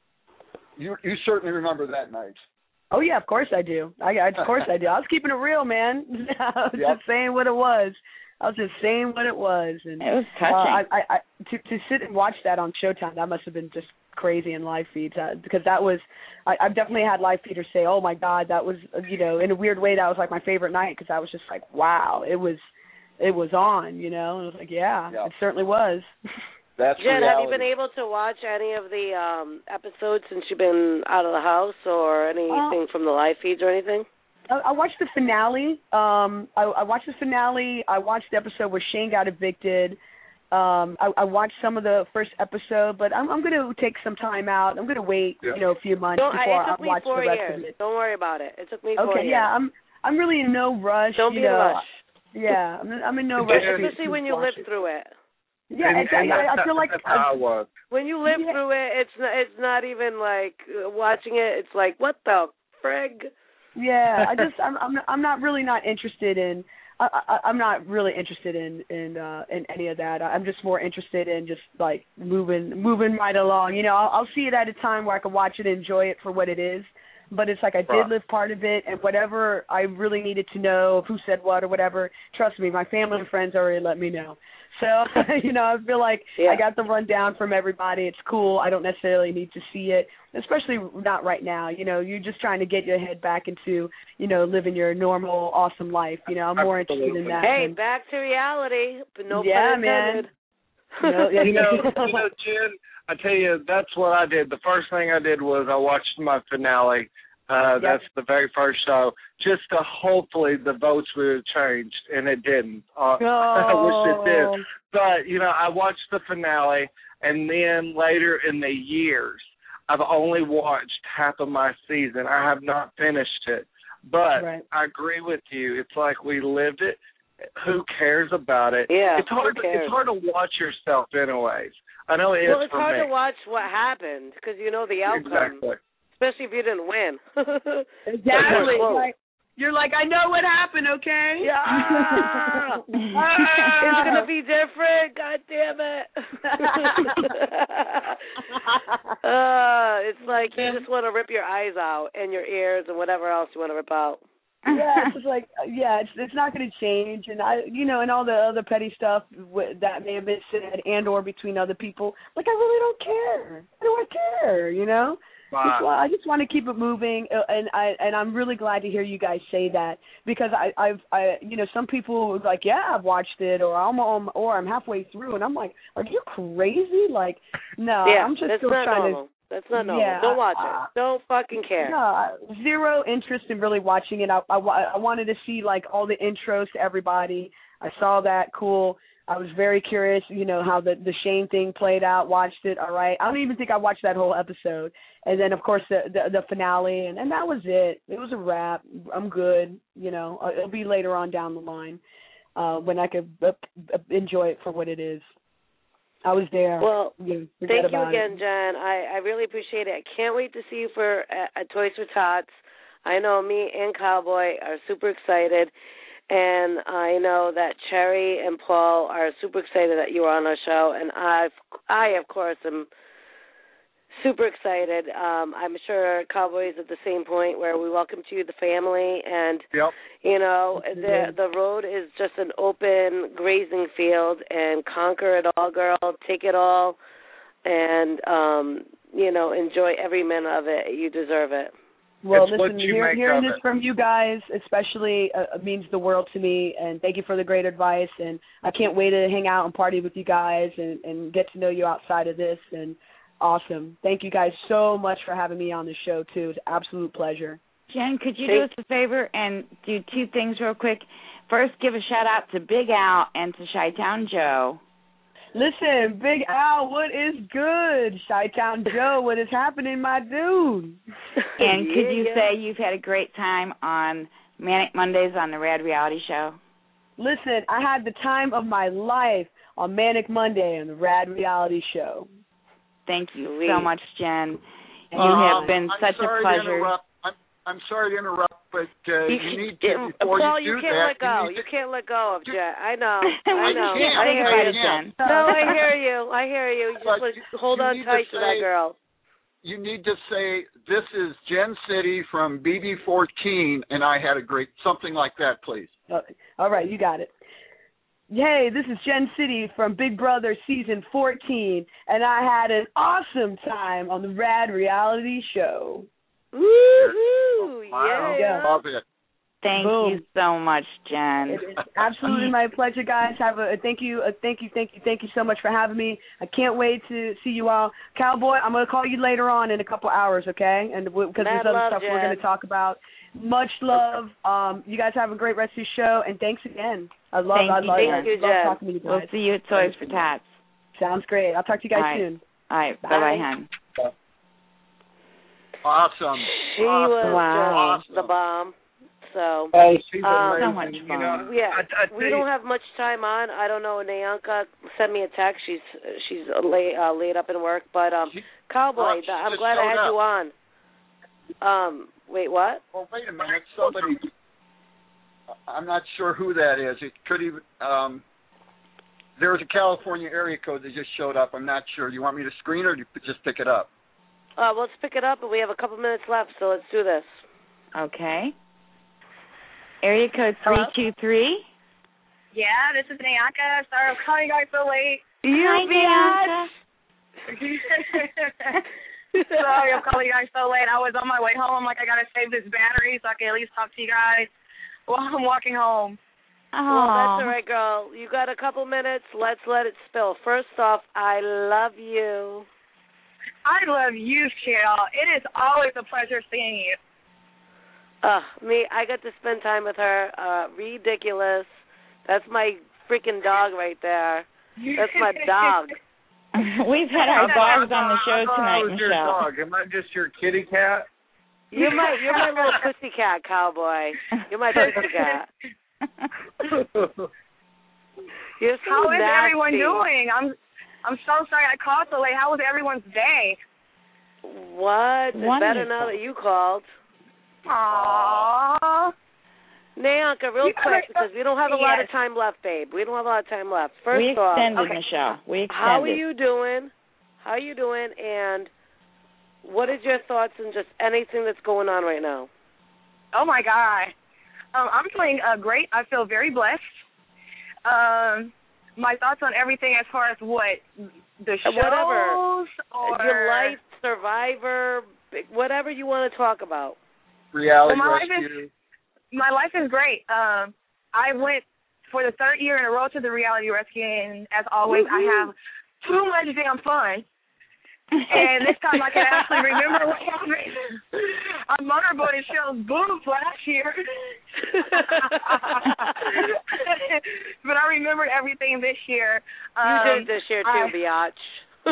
you you certainly remember that night. Oh, yeah, of course I do. I, of course I do. I was keeping it real, man. I was yep. just saying what it was. I was just saying what it was. And, it was touching. Uh, I, I, I, to, to sit and watch that on Showtime, that must have been just crazy in live feeds uh, because that was, I, I've definitely had live feeders say, oh, my God, that was, you know, in a weird way, that was like my favorite night because I was just like, wow, it was, it was on, you know. And I was like, yeah, yep. it certainly was. That's Jen, reality. have you been able to watch any of the um, episodes since you've been out of the house or anything uh, from the live feeds or anything? I, I watched the finale. Um, I, I watched the finale. I watched the episode where Shane got evicted. Um, I, I watched some of the first episode, but I'm, I'm going to take some time out. I'm going to wait, yeah. you know, a few months Don't, before I, I watch the rest years. of it. Don't worry about it. It took me okay, four years. Okay, yeah, I'm I'm really in no rush. Don't you be in know. a rush. Yeah, I'm, I'm in no rush. Especially when you live it. through it. Yeah, and, exactly. and I, I feel like that's how I was. When you live yeah. through it, it's not, it's not even like uh, watching it. It's like, what the frig? Yeah, I just I'm I'm I'm not really not interested in I, I I'm not really interested in in uh, in any of that. I'm just more interested in just like moving moving right along. You know, I'll, I'll see it at a time where I can watch it and enjoy it for what it is. But it's like I did live part of it, and whatever I really needed to know of who said what or whatever, trust me, my family and friends already let me know. So, you know, I feel like yeah. I got the rundown from everybody. It's cool. I don't necessarily need to see it, especially not right now. You know, you're just trying to get your head back into, you know, living your normal, awesome life. You know, I'm more Absolutely. interested in that. Hey, than, back to reality. But no yeah, pun intended. Man. No, yeah, you know, you know, Jen, I tell you, that's what I did. The first thing I did was I watched my finale. Uh, yep. That's the very first show, just to hopefully the votes would have changed, and it didn't. Uh, oh. I wish it did. But, you know, I watched the finale, and then later in the years, I've only watched half of my season. I have not finished it. But right. I agree with you. It's like we lived it. Who cares about it? Yeah, it's hard. who cares? It's hard to watch yourself, anyways. I know it is well, it's for hard me. to watch what happened because you know the outcome. Exactly. Especially if you didn't win. Exactly. Like, you're like, I know what happened, okay? Yeah. It's going to be different. God damn it. uh, it's like you just want to rip your eyes out and your ears and whatever else you want to rip out. Yeah, it's just like, yeah, it's it's not going to change, and I, you know, and all the other petty stuff that may have been said and or between other people. Like, I really don't care. I don't care, you know. Wow. Well, I just want to keep it moving, and I and I'm really glad to hear you guys say that because I I've I you know some people was like, yeah, I've watched it, or I'm on, or I'm halfway through, and I'm like, are you crazy? Like, no, yeah, I'm just that's still not trying normal. to. That's not normal. Yeah, don't watch uh, it. Don't fucking care. No, zero interest in really watching it. I, I, I wanted to see like all the intros to everybody. I saw that, cool. I was very curious, you know, how the the Shane thing played out. Watched it, all right. I don't even think I watched that whole episode. And then, of course, the the, the finale, and, and that was it. It was a wrap. I'm good. You know, it'll be later on down the line uh, when I could uh, enjoy it for what it is. I was there. Well, you know, thank you again, it. Jen. I, I really appreciate it. I can't wait to see you for uh, at Toys for Tots. I know me and Cowboy are super excited. And I know that Cherry and Paul are super excited that you are on our show, and I, I of course, am super excited. Um, I'm sure Cowboys at the same point where we welcome to you the family, and yep. you know the the road is just an open grazing field, and conquer it all, girl. Take it all, and um, you know enjoy every minute of it. You deserve it. Well, it's listen, hear, hearing this it. from you guys especially uh, means the world to me, and thank you for the great advice, and I can't wait to hang out and party with you guys and, and get to know you outside of this, and awesome. Thank you guys so much for having me on the show, too. It's an absolute pleasure. Jen, could you Thank- do us a favor and do two things real quick? First, give a shout-out to Big Al and to Chi-Town Joe. Listen, Big Al, what is good? Chi-Town Joe, what is happening, my dude? And could yeah, you yeah. say you've had a great time on Manic Mondays on the Rad Reality Show. Listen, I had the time of my life on Manic Monday on the Rad Reality Show. Thank you Sweet. so much, Jen. You um, have been I'm such a sorry pleasure. To interrupt. I'm, I'm sorry to interrupt, but uh, you, you need to, before Paul, you do you can't that, let go. you, You can't let go of Jen. I know. I I know. can't. I hear I you, can't. Jen. No, I hear you. I hear you. You just But like, hold you on need tight to to that say- girl. You need to say, this is Jen City from B B fourteen, and I had a great, something like that, please. Okay. All right, you got it. Hey, this is Jen City from Big Brother Season fourteen, and I had an awesome time on the Rad Reality Show. Woo-hoo! Wow. Yeah. Love it. Thank Boom. you so much, Jen. It is absolutely my pleasure, guys. Have a, a thank you, a thank you, thank you, thank you so much for having me. I can't wait to see you all. Cowboy, I'm going to call you later on in a couple hours, okay? And because there's other love, stuff Jen. we're going to talk about. Much love. Um, you guys have a great rest of your show, and thanks again. I love, Thank I you, love, Jen. I Thank you, love Jen. talking to you guys. We'll see you at Toys for Tots. Sounds great. I'll talk to you guys All right. soon. All right. Bye. Bye-bye, hon. Awesome. She awesome. was Wow. just the bomb. So, Hey, she's um, so amazing. much You fun. know, yeah, I, I we tell don't you- have much time on. I don't know. Nayanka sent me a text. She's she's lay, uh, laid up in work, but um, She- Cowboy, oh, she I'm just glad I showed had up. you on. Um, wait, what? Well, wait a minute. Somebody, I'm not sure who that is. It could even, um, there was a California area code that just showed up. I'm not sure. Do you want me to screen or do you just pick it up? Uh, well, let's pick it up, but we have a couple minutes left, so let's do this. Okay. Area code three two three. Yeah, this is Nayanka. Sorry I'm calling you guys so late. You Hi, Sorry I'm calling you guys so late. I was on my way home. Like, I got to save this battery so I can at least talk to you guys while I'm walking home. Well, that's all right, girl. You got a couple minutes. Let's let it spill. First off, I love you. I love you, Cheryl. It is always a pleasure seeing you. Uh, me, I got to spend time with her. Uh, ridiculous. That's my freaking dog right there. That's my dog. We've had our dogs on the show I thought I tonight, was your Michelle. dog. Am I just your kitty cat? You're my, you're my little pussycat, Cowboy. You're my pussycat. You're so How is nasty. everyone doing? I'm, I'm so sorry I called so late. How was everyone's day? What? It's better Wonderful. now that you called. Aww. Nayanka, real You quick, guys- because we don't have a lot of Yes. time left, babe. We don't have a lot of time left. First we off, extended, okay. Michelle. We extended. how are you doing? How are you doing? And what is your thoughts on just anything that's going on right now? Oh, my God. Um, I'm feeling uh, great. I feel very blessed. Um, my thoughts on everything as far as what? The shows? Whatever. Or... Your life, Survivor, whatever you want to talk about. Reality Well, my life rescue. is my life is great. Um, I went for the third year in a row to the reality rescue, and as always, Woo-hoo. I have too much damn fun. And this time I can actually remember what happened. I motorboated Cheryl's boobs last year. But I remembered everything this year. Um, You did this year too, I, biatch.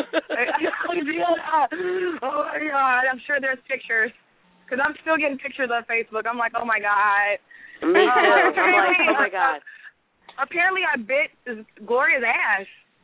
Oh, my God. I'm sure there's pictures. Because I'm still getting pictures on Facebook. I'm like, oh, my God. Me too. Uh, I'm like, oh, my God. Apparently I bit Gloria's ass.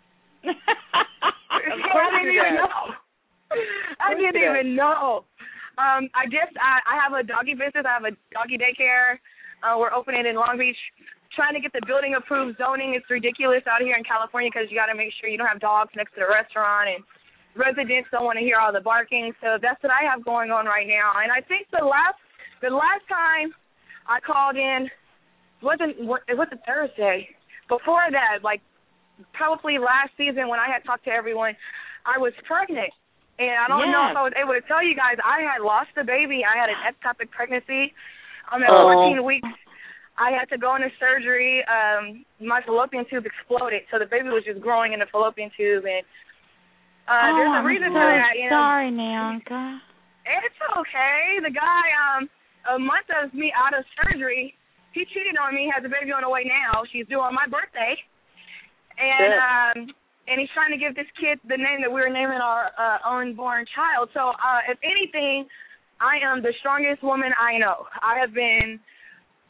Of course I didn't you even did. know. I course you didn't did. even know. Um, I just, I, I have a doggy business. I have a doggy daycare. Uh, we're opening in Long Beach. Trying to get the building approved zoning. It's ridiculous out here in California because you got to make sure you don't have dogs next to the restaurant, and residents don't want to hear all the barking. So that's what I have going on right now. And I think the last, the last time I called in wasn't, it wasn't Thursday. Before that, like probably last season when I had talked to everyone, I was pregnant. And I don't know Yes. if I was able to tell you guys, I had lost a baby. I had an ectopic pregnancy. I'm at Oh. fourteen weeks. I had to go into surgery. Um, my fallopian tube exploded, so the baby was just growing in the fallopian tube. And uh, oh, there's a I'm reason so for that. You know, sorry, Nayanka. it's okay. The guy, um, a month of me out of surgery, he cheated on me. Has a baby on the way now. She's due on my birthday, and Yeah. um, and he's trying to give this kid the name that we were naming our uh, unborn child. So, uh, if anything, I am the strongest woman I know. I have been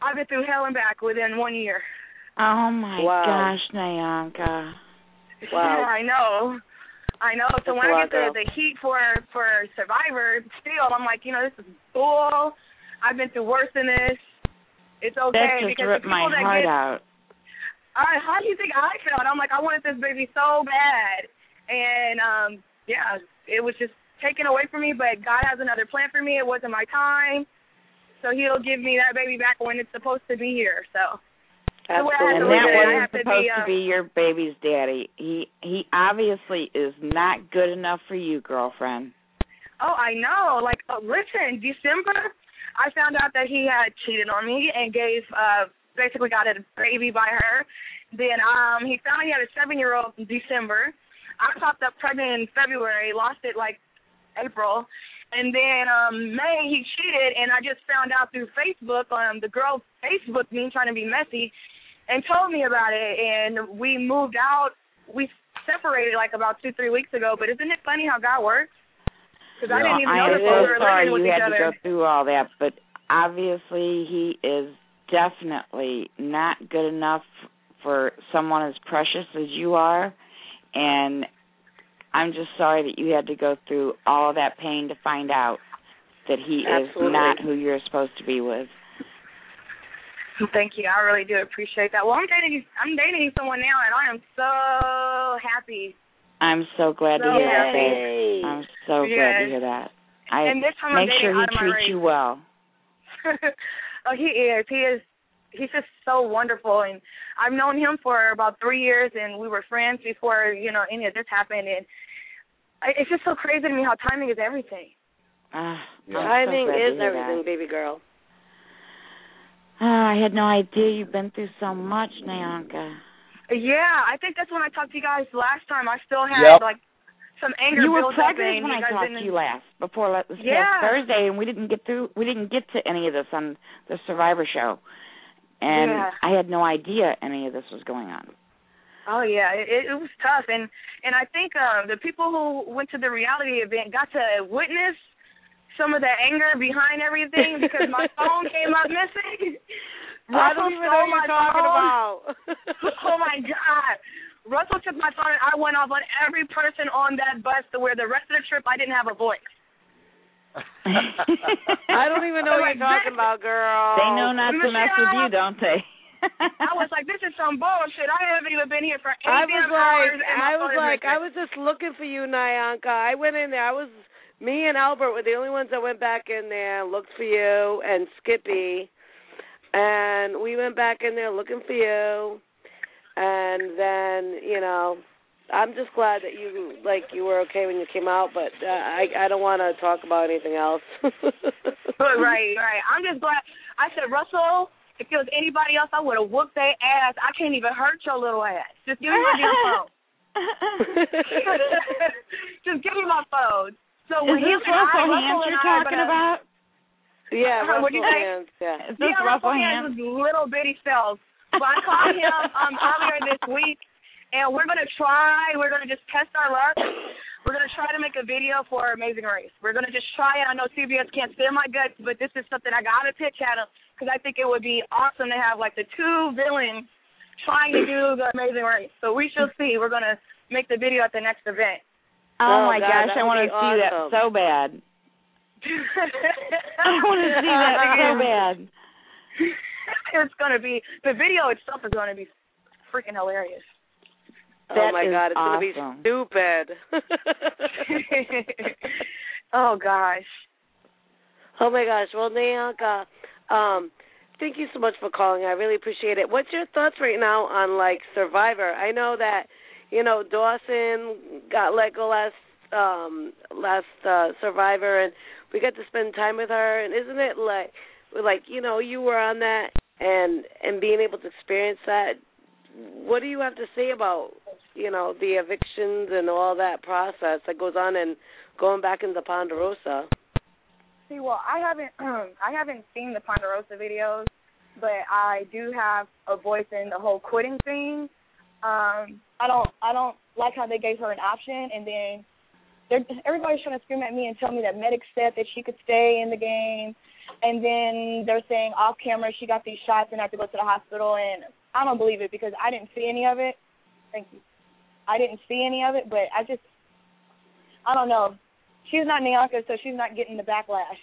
I've been through hell and back within one year. Oh my Wow. gosh, Nyanka. Wow. Yeah, I know. I know. So That's when a I lot, get the, girl. the heat for for Survivor, still, I'm like, you know, this is bull. I've been through worse than this. It's okay. That just because ripped the my people that heart get, out. I, how do you think I felt? I'm like, I wanted this baby so bad. And, um, yeah, it was just taken away from me, but God has another plan for me. It wasn't my time. So he'll give me that baby back when it's supposed to be here. So. Absolutely. And that wasn't have to supposed be, uh, to be your baby's daddy. He he obviously is not good enough for you, girlfriend. Oh, I know. Like, uh, listen, December, I found out that he had cheated on me and gave, uh, basically got a baby by her. Then um, he found he had a seven-year-old in December. I popped up pregnant in February, lost it like April. And then um, May, he cheated, and I just found out through Facebook, um, the girl Facebooked me trying to be messy and told me about it. And we moved out. We separated like about two, three weeks ago. But isn't it funny how God works? Because I didn't even know I am that we so were sorry living with you each had other. to go through all that, but obviously he is definitely not good enough for someone as precious as you are, and I'm just sorry that you had to go through all of that pain to find out that he Absolutely. is not who you're supposed to be with. Thank you. I really do appreciate that. Well, I'm dating I'm dating someone now, and I am so happy. I'm so glad to So hear that, happy. babe. I'm so glad Yes. to hear that. I And this time I'm make dating sure he out of my treats race. you well. Oh, he is. He is. He's just so wonderful, and I've known him for about three years, and we were friends before you know any of this happened. And I, it's just so crazy to me how timing is everything. Uh, Timing so is everything, baby girl. Oh, I had no idea you've been through so much, Nyanka. Yeah, I think that's when I talked to you guys last time. I still had Yep. like some anger You were built up, pregnant and when you I guys talked didn't. to you last, before la- this Yeah. past Thursday, and we didn't get through. We didn't get to any of this on the Survivor show, and Yeah. I had no idea any of this was going on. Oh yeah, it, it was tough, and and I think uh, the people who went to the reality event got to witness some of the anger behind everything because my phone came up missing. I don't even know what you're talking about. Oh my God. Russell took my phone and I went off on every person on that bus to where the rest of the trip I didn't have a voice. I don't even know what you're talking about, girl. They know not to mess with you, don't they? I was like, this is some bullshit. I haven't even been here for eight I was damn like, hours. and my I was phone is like, I missing. was just looking for you, Nyanka. I went in there. I was, me and Albert were the only ones that went back in there, looked for you, and Skippy. And we went back in there looking for you. And then, you know, I'm just glad that you, like, you were okay when you came out, but uh, I, I don't want to talk about anything else. Right, right. I'm just glad. I said, Russell, if it was anybody else, I would have whooped their ass. I can't even hurt your little ass. Just give me my damn phone. Just give me my phone. So when Is this him and I, Russell Russell Hands and you're I, talking but, uh, about? Yeah, Uh, what'd Russell you say? Hands, yeah. Is this yeah, Russell Russell Hands? Hands was little bitty cells. But I called him um, earlier this week, and we're going to try, we're going to just test our luck. We're going to try to make a video for Amazing Race. We're going to just try it. I know C B S can't stand my guts, but this is something I got to pitch at him because I think it would be awesome to have, like, the two villains trying to do the Amazing Race. So we shall see. We're going to make the video at the next event. Oh, Oh, my God, gosh, that I would want be to see that awesome. so bad. I want to see that so bad. It's going to be, the video itself is going to be freaking hilarious. Oh, That my is God, it's awesome. going to be stupid. Oh, gosh. Oh, my gosh. Well, Nyanka, um, thank you so much for calling. I really appreciate it. What's your thoughts right now on, like, Survivor? I know that, you know, Dawson got let go last um, last uh, Survivor, and we got to spend time with her. And isn't it like, like you know, you were on that and and being able to experience that? What do you have to say about, you know, the evictions and all that process that goes on and going back into Ponderosa? See, well, I haven't, I haven't seen the Ponderosa videos, but I do have a voice in the whole quitting thing. Um, I don't, I don't like how they gave her an option, and then they're, everybody's trying to scream at me and tell me that medics said that she could stay in the game, And then they're saying off camera she got these shots and had to go to the hospital, and I don't believe it because I didn't see any of it. Thank you. I didn't see any of it, but I just, I don't know. She's not Nianka, so she's not getting the backlash.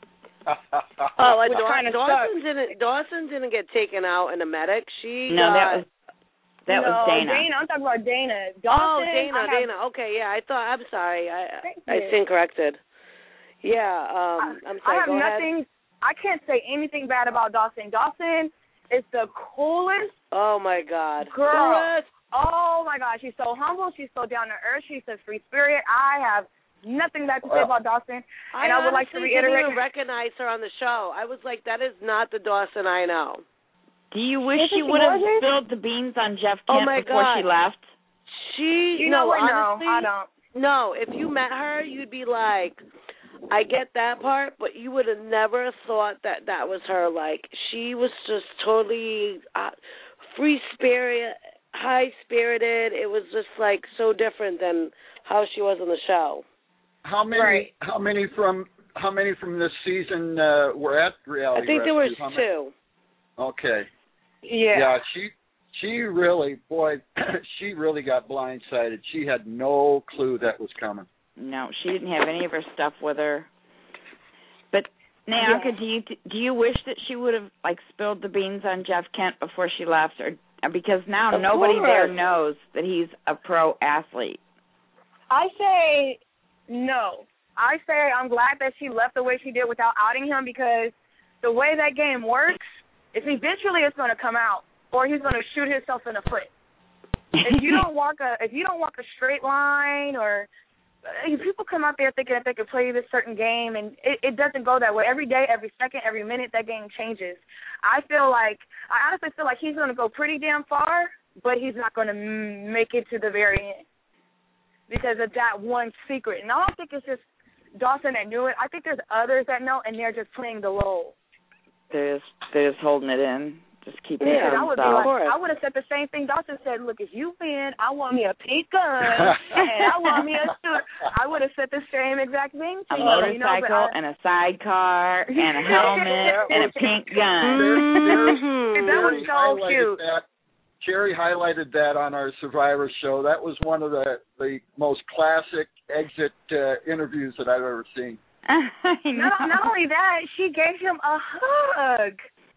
oh, like Which Daw- kinda Dawson sucks. didn't. Dawson didn't get taken out in a medic. She No, got, that was that no, was Dana. Dana. I'm talking about Dana. Oh, Dawson, Dana, I have, Dana. Okay, yeah. I thought. I'm sorry. I Thank I you. stand corrected. Yeah. Um. I'm sorry. I have Go nothing. ahead. I can't say anything bad about Dawson. Dawson is the coolest. Oh my God. Girl. Coolest. Oh my God. She's so humble. She's so down to earth. She's a free spirit. I have nothing bad to say about Dawson. And I, I would like to honestly reiterate. didn't even recognize her on the show. I was like, that is not the Dawson I know. Do you wish Isn't she she would have gorgeous? spilled the beans on Jeff Oh Kent my before God. she left? She. You no, know what? honestly, No, I don't. No, if you met her, you'd be like, I get that part, but you would have never thought that that was her. Like, she was just totally uh, free spirit, high spirited. It was just like so different than how she was on the show. How many? Right. How many from? How many from this season uh, were at Reality I think there was Rescue? How many? two. Okay. Yeah. Yeah. She. She really, boy, she really got blindsided. She had no clue that was coming. No, she didn't have any of her stuff with her. But Nianka, Yeah. do you do you wish that she would have like spilled the beans on Jeff Kent before she left, or because now Of nobody course. there knows that he's a pro athlete? I say no. I say I'm glad that she left the way she did without outing him, because the way that game works is eventually it's going to come out, or he's going to shoot himself in the foot. If you don't walk a if you don't walk a straight line, or if people come out there thinking that they can play this certain game, and it, it doesn't go that way. Every day, every second, every minute, that game changes. I feel like I honestly feel like he's going to go pretty damn far, but he's not going to m- make it to the very end because of that one secret. And I don't think it's just Dawson that knew it. I think there's others that know, and they're just playing the role. They're just they're just holding it in, just keeping Yeah, it to I would be themselves. like, I would have said the same thing Dawson said. Look, if you win, I want me a pink gun and I want me a suit. I would have said the same exact thing to A you. motorcycle you know, but I, and a sidecar and a helmet and a pink gun. that was Jerry so highlighted cute. that. Jerry highlighted that on our Survivor show. That was one of the, the most classic exit uh, interviews that I've ever seen. I know. Not, not only that, she gave him a hug.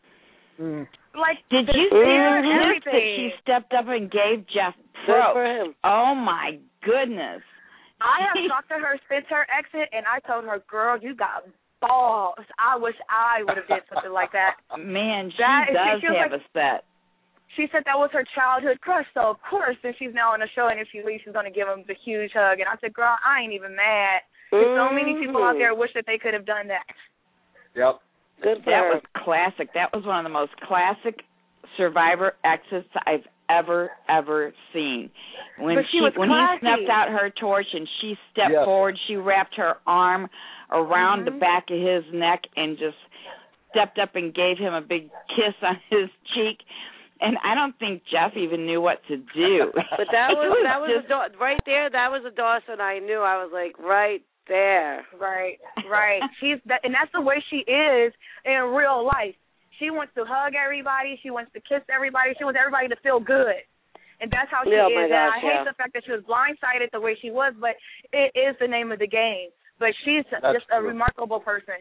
Mm. Like, Did the you see spirit, the gift that everything. she stepped up and gave Jeff Good Pro? for him. Oh my goodness! I have talked to her since her exit, and I told her, girl, you got balls. I wish I would have did something like that. Man, she That- does she was have like- a set. She said that was her childhood crush, so of course, since she's now on the show and if she leaves, she's going to give him the huge hug. And I said, girl, I ain't even mad. There's so many people out there wish that they could have done that. Yep. Good for That her. was classic. That was one of the most classic Survivor exits I've ever, ever seen. When But she was when he classy. snuffed out her torch and she stepped Yes. forward, she wrapped her arm around Mm-hmm. the back of his neck and just stepped up and gave him a big kiss on his cheek. And I don't think Jeff even knew what to do. But that It was that was just, a Daw- right there. That was a Dawson I knew. I was like, right there. Right, right. She's that, and that's the way she is in real life. She wants to hug everybody. She wants to kiss everybody. She wants everybody to feel good. And that's how she Yeah, oh is. my And gosh, I hate yeah. the fact that she was blindsided the way she was, but it is the name of the game. But she's That's just a true. remarkable person.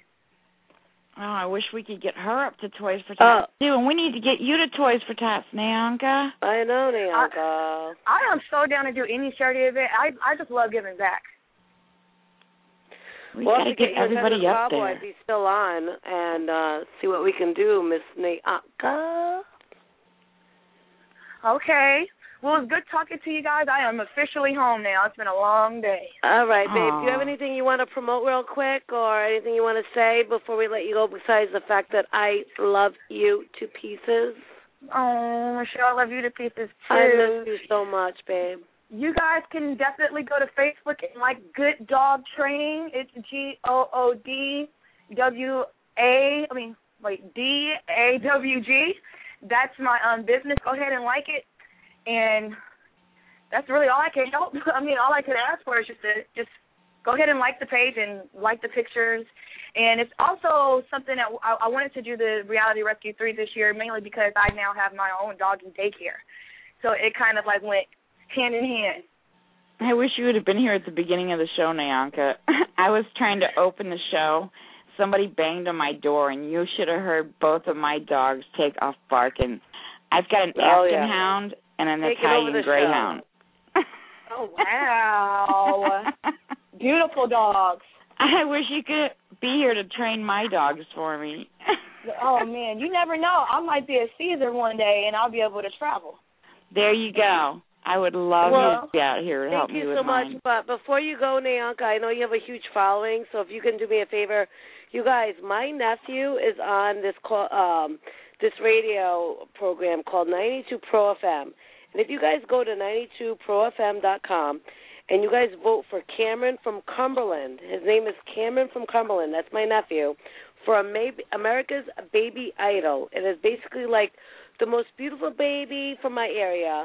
oh, I wish we could get her up to Toys for Uh, Tots too. And we need to get you to Toys for Tots, Nianka. I know, Nianka. I am so down to do any charity event. I I just love giving back. We We'll got to have to get get you in touch everybody with up Cowboy there. if he's still on, and uh, see what we can do, Miss Nianka. Okay. Well, it's good talking to you guys. I am officially home now. It's been a long day. All right, babe. Do you Aw. have anything you want to promote real quick, or anything you want to say before we let you go? Besides the fact that I love you to pieces. Oh, Michelle, I love you to pieces, too. I miss you so much, babe. You guys can definitely go to Facebook and like Good Dog Training. It's G O O D W A, I mean, wait, D A W G. That's my um business. Go ahead and like it. And that's really all I can help. I mean, all I can ask for is just to just go ahead and like the page and like the pictures. And it's also something that I, I wanted to do the Reality Rescue three this year, mainly because I now have my own doggy daycare. So it kind of like went hand in hand. I wish you would have been here at the beginning of the show, Nyanka. I was trying to open the show. Somebody banged on my door, and you should have heard both of my dogs take off barking. I've got an Oh, Afghan yeah. hound and an Take it over Italian the greyhound. Oh, wow. Beautiful dogs. I wish you could be here to train my dogs for me. Oh, man, you never know. I might be a Caesar one day, and I'll be able to travel. There you go. I would love Well, you to be out here to help Thank me you with so mine. much. But before you go, Nyanka, I know you have a huge following, so if you can do me a favor, you guys, my nephew is on this call, um, this radio program called ninety-two Pro F M. And if you guys go to ninety-two pro f m dot com and you guys vote for Cameron from Cumberland, his name is Cameron from Cumberland, that's my nephew, for a maybe, America's Baby Idol. It is basically like the most beautiful baby from my area.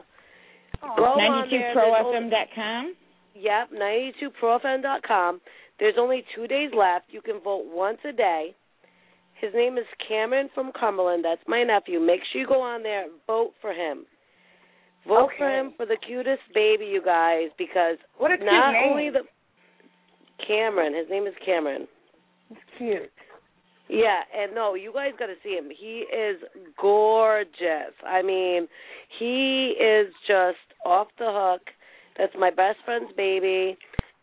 ninety-two pro f m dot com? Yep, ninety-two pro f m dot com. There's only two days left. You can vote once a day. His name is Cameron from Cumberland. That's my nephew. Make sure you go on there and vote for him. Vote Okay. for him for the cutest baby, you guys, because What a cute not name. only the Cameron, his name is Cameron. It's cute. Yeah, and no, you guys got to see him. He is gorgeous. I mean, he is just off the hook. That's my best friend's baby.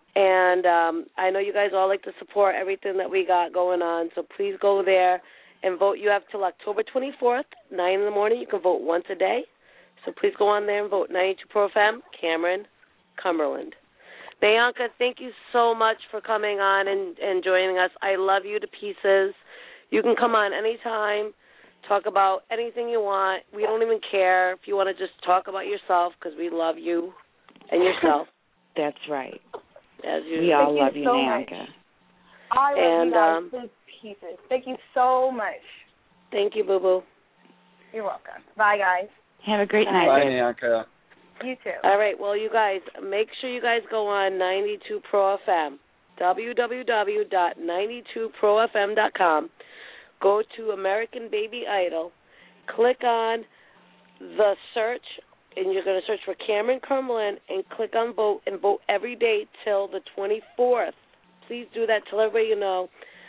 And um, I know you guys all like to support everything that we got going on, so please go there and vote. You have till October twenty-fourth, nine in the morning. You can vote once a day. So please go on there and vote ninety-two Pro F M, Cameron, Cumberland. Nyanka, thank you so much for coming on and, and joining us. I love you to pieces. You can come on anytime, talk about anything you want. We don't even care if you want to just talk about yourself because we love you and yourself. That's right. As you. We all Thank love you you, so Nyanka. much. I love And, you guys um, to pieces. Thank you so much. Thank you, boo-boo. You're welcome. Bye, guys. Have a great night. Bye, babe. Nyanka. You too. All right, well, you guys, make sure you guys go on ninety-two Pro F M, w w w dot ninety-two pro f m dot com. Go to American Baby Idol. Click on the search, and you're going to search for Cameron Cumberland, and click on vote, and vote every day till the twenty-fourth. Please do that. Tell everybody you know.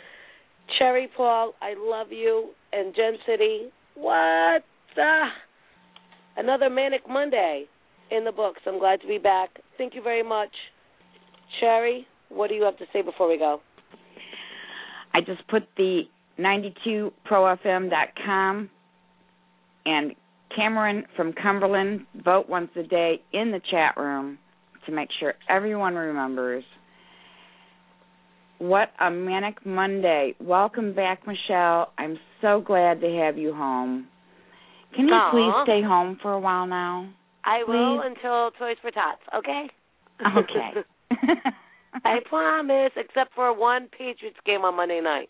Cherry Paul, I love you. And Jen City, what? Ah, another Manic Monday in the books. I'm glad to be back. Thank you very much. Cherry, what do you have to say before we go? I just put the ninety-two pro f m dot com and Cameron from Cumberland, vote once a day in the chat room to make sure everyone remembers. What a Manic Monday. Welcome back, Michelle. I'm so glad to have you home. Can you Aww. please stay home for a while now? I will Please? until Toys for Tots, okay? Okay. I promise, except for one Patriots game on Monday night.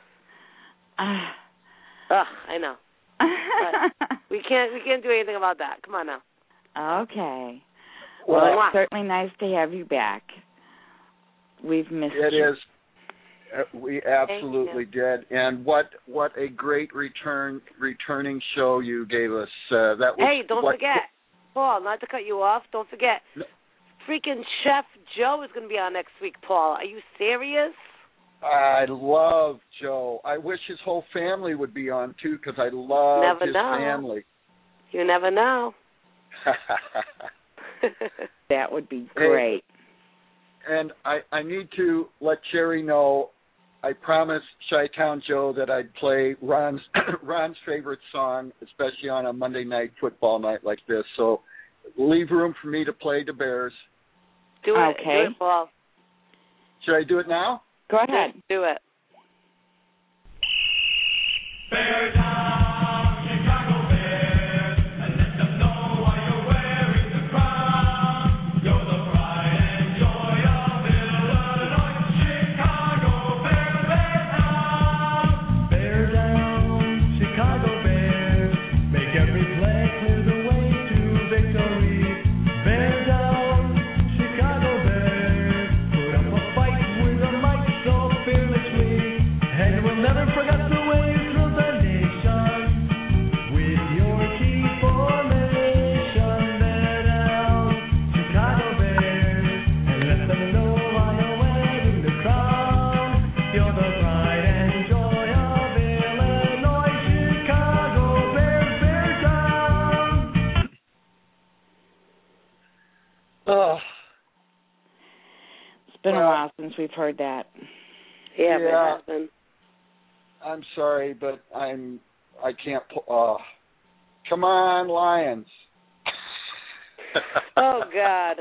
Ugh, I know. But we can't we can't do anything about that. Come on now. Okay. Well, Well, it's certainly nice to have you back. We've missed It you. is. Uh, we absolutely did, and what what a great return returning show you gave us. Uh, that was Hey, don't what, forget, Paul, not to cut you off, don't forget, No. freaking Chef Joe is going to be on next week, Paul. Are you serious? I love Joe. I wish his whole family would be on too, because I love Never his know. family. You never know. That would be great. And I, I need to let Cherry know, I promised Chi-Town Joe that I'd play Ron's Ron's favorite song, especially on a Monday night football night like this. So leave room for me to play the Bears. Do it. Okay. Do it, Paul. Should I do it now? Go ahead. Just do it. Bear down, Chicago Bears, and let them know why you're wearing the crown. You're the pride and joy of Illinois. Chicago Bears, bear down. Bear down, Chicago Bears. Make every play clear the way to victory. Bear down, Chicago Bears. Put up a fight with a might so fearlessly. been well, a while since we've heard that. Yeah, Yeah. but it has been. I'm sorry, but I'm I can't. Uh, come on, Lions. Oh God.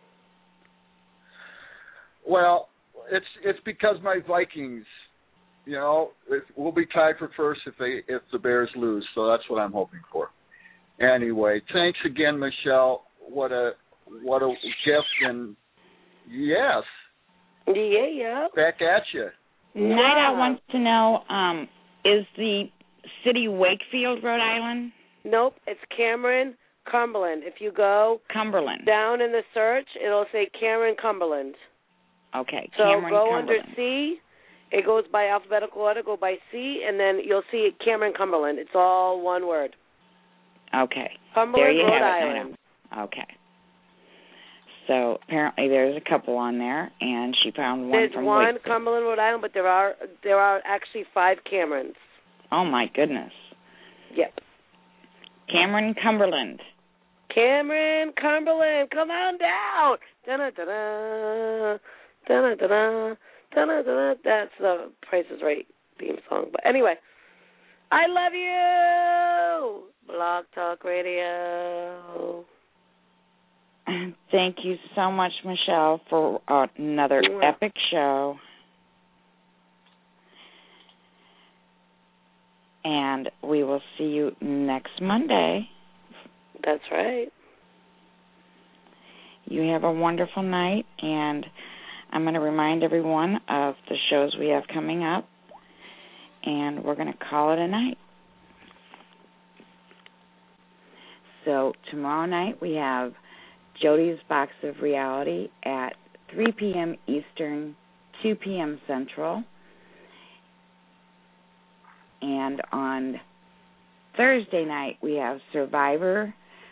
Well, it's it's because my Vikings, you know, it, we'll be tied for first if they if the Bears lose. So that's what I'm hoping for. Anyway, thanks again, Michelle. What a what a gift, and yes. Yeah, yeah. Back at you. Nida wants to know, um, is the city Wakefield, Rhode Island? Nope, it's Cameron, Cumberland. If you go Cumberland down in the search, it'll say Cameron, Cumberland. Okay, so Cameron, go Cumberland. under C. It goes by alphabetical order. Go by C, and then you'll see Cameron, Cumberland. It's all one word. Okay. Cumberland, there you Rhode have Island. It, Nida. Okay. So apparently there's a couple on there, and she found one There's from one Wakefield. Cumberland, Rhode Island, but there are there are actually five Camerons. Oh my goodness. Yep. Cameron, Cumberland. Cameron, Cumberland, come on down. Da-da-da-da, da-da-da-da, da-da-da-da. That's the Price is Right theme song. But anyway, I love you. Blog Talk Radio. Thank you so much, Michelle, for uh, another Yeah. epic show. And we will see you next Monday. That's right. You have a wonderful night, and I'm going to remind everyone of the shows we have coming up, and we're going to call it a night. So tomorrow night we have Jody's Box of Reality at three p.m. Eastern, two p.m. Central. And on Thursday night, we have Survivor,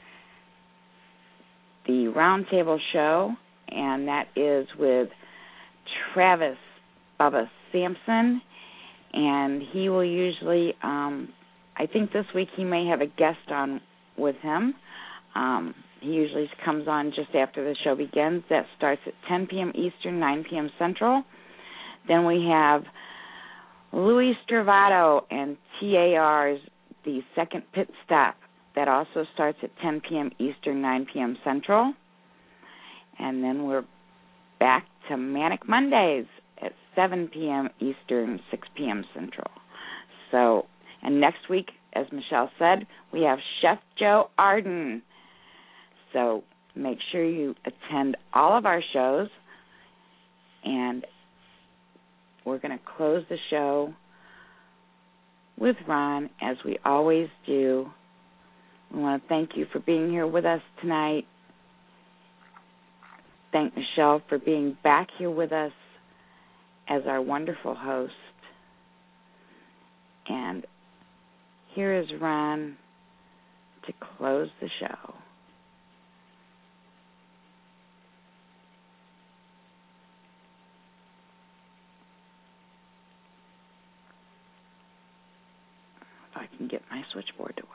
the Roundtable Show, and that is with Travis Bubba Sampson. And he will usually, um, I think this week he may have a guest on with him. Um, he usually comes on just after the show begins. That starts at ten p.m. Eastern, nine p.m. Central. Then we have Louis Stravato and T A R's The Second Pit Stop. That also starts at ten p.m. Eastern, nine p.m. Central. And then we're back to Manic Mondays at seven p.m. Eastern, six p.m. Central. So, and next week, as Michelle said, we have Chef Joe Arden. So make sure you attend all of our shows. And we're going to close the show with Ron, as we always do. We want to thank you for being here with us tonight. Thank Michelle for being back here with us as our wonderful host. And here is Ron to close the show. If I can get my switchboard to work.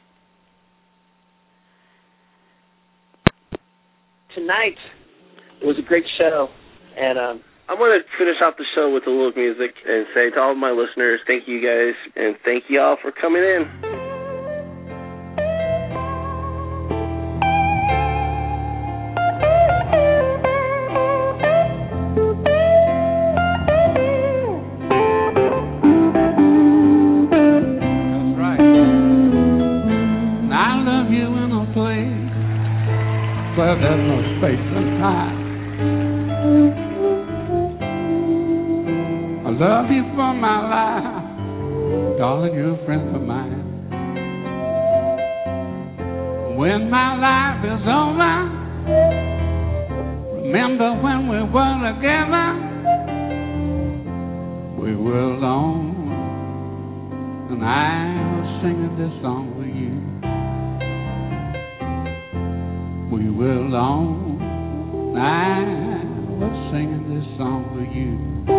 Tonight it was a great show, and um, I want to finish off the show with a little music and say to all of my listeners, thank you guys, and thank you all for coming in. Where there's no space and time. I love you for my life, darling, you're a friend of mine. When my life is over, remember when we were together, we were alone, and I was singing this song with you. We were alone, and I was singing this song for you.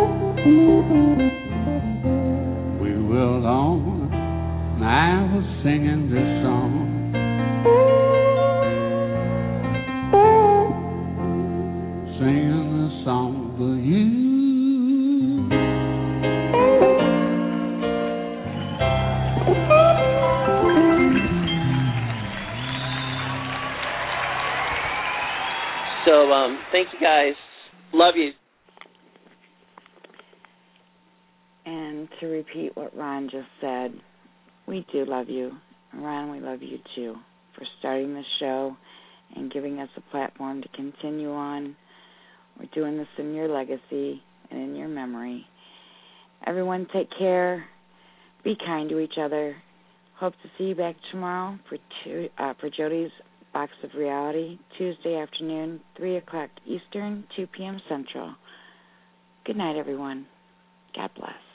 We were alone, and I was singing this song. Singing this song for So um, thank you guys. Love you. And to repeat what Ron just said, we do love you. Ron, we love you too for starting the show and giving us a platform to continue on. We're doing this in your legacy and in your memory. Everyone take care. Be kind to each other. Hope to see you back tomorrow for two, uh, for Jody's Box of Reality, Tuesday afternoon, three o'clock Eastern, two p.m. Central. Good night, everyone. God bless.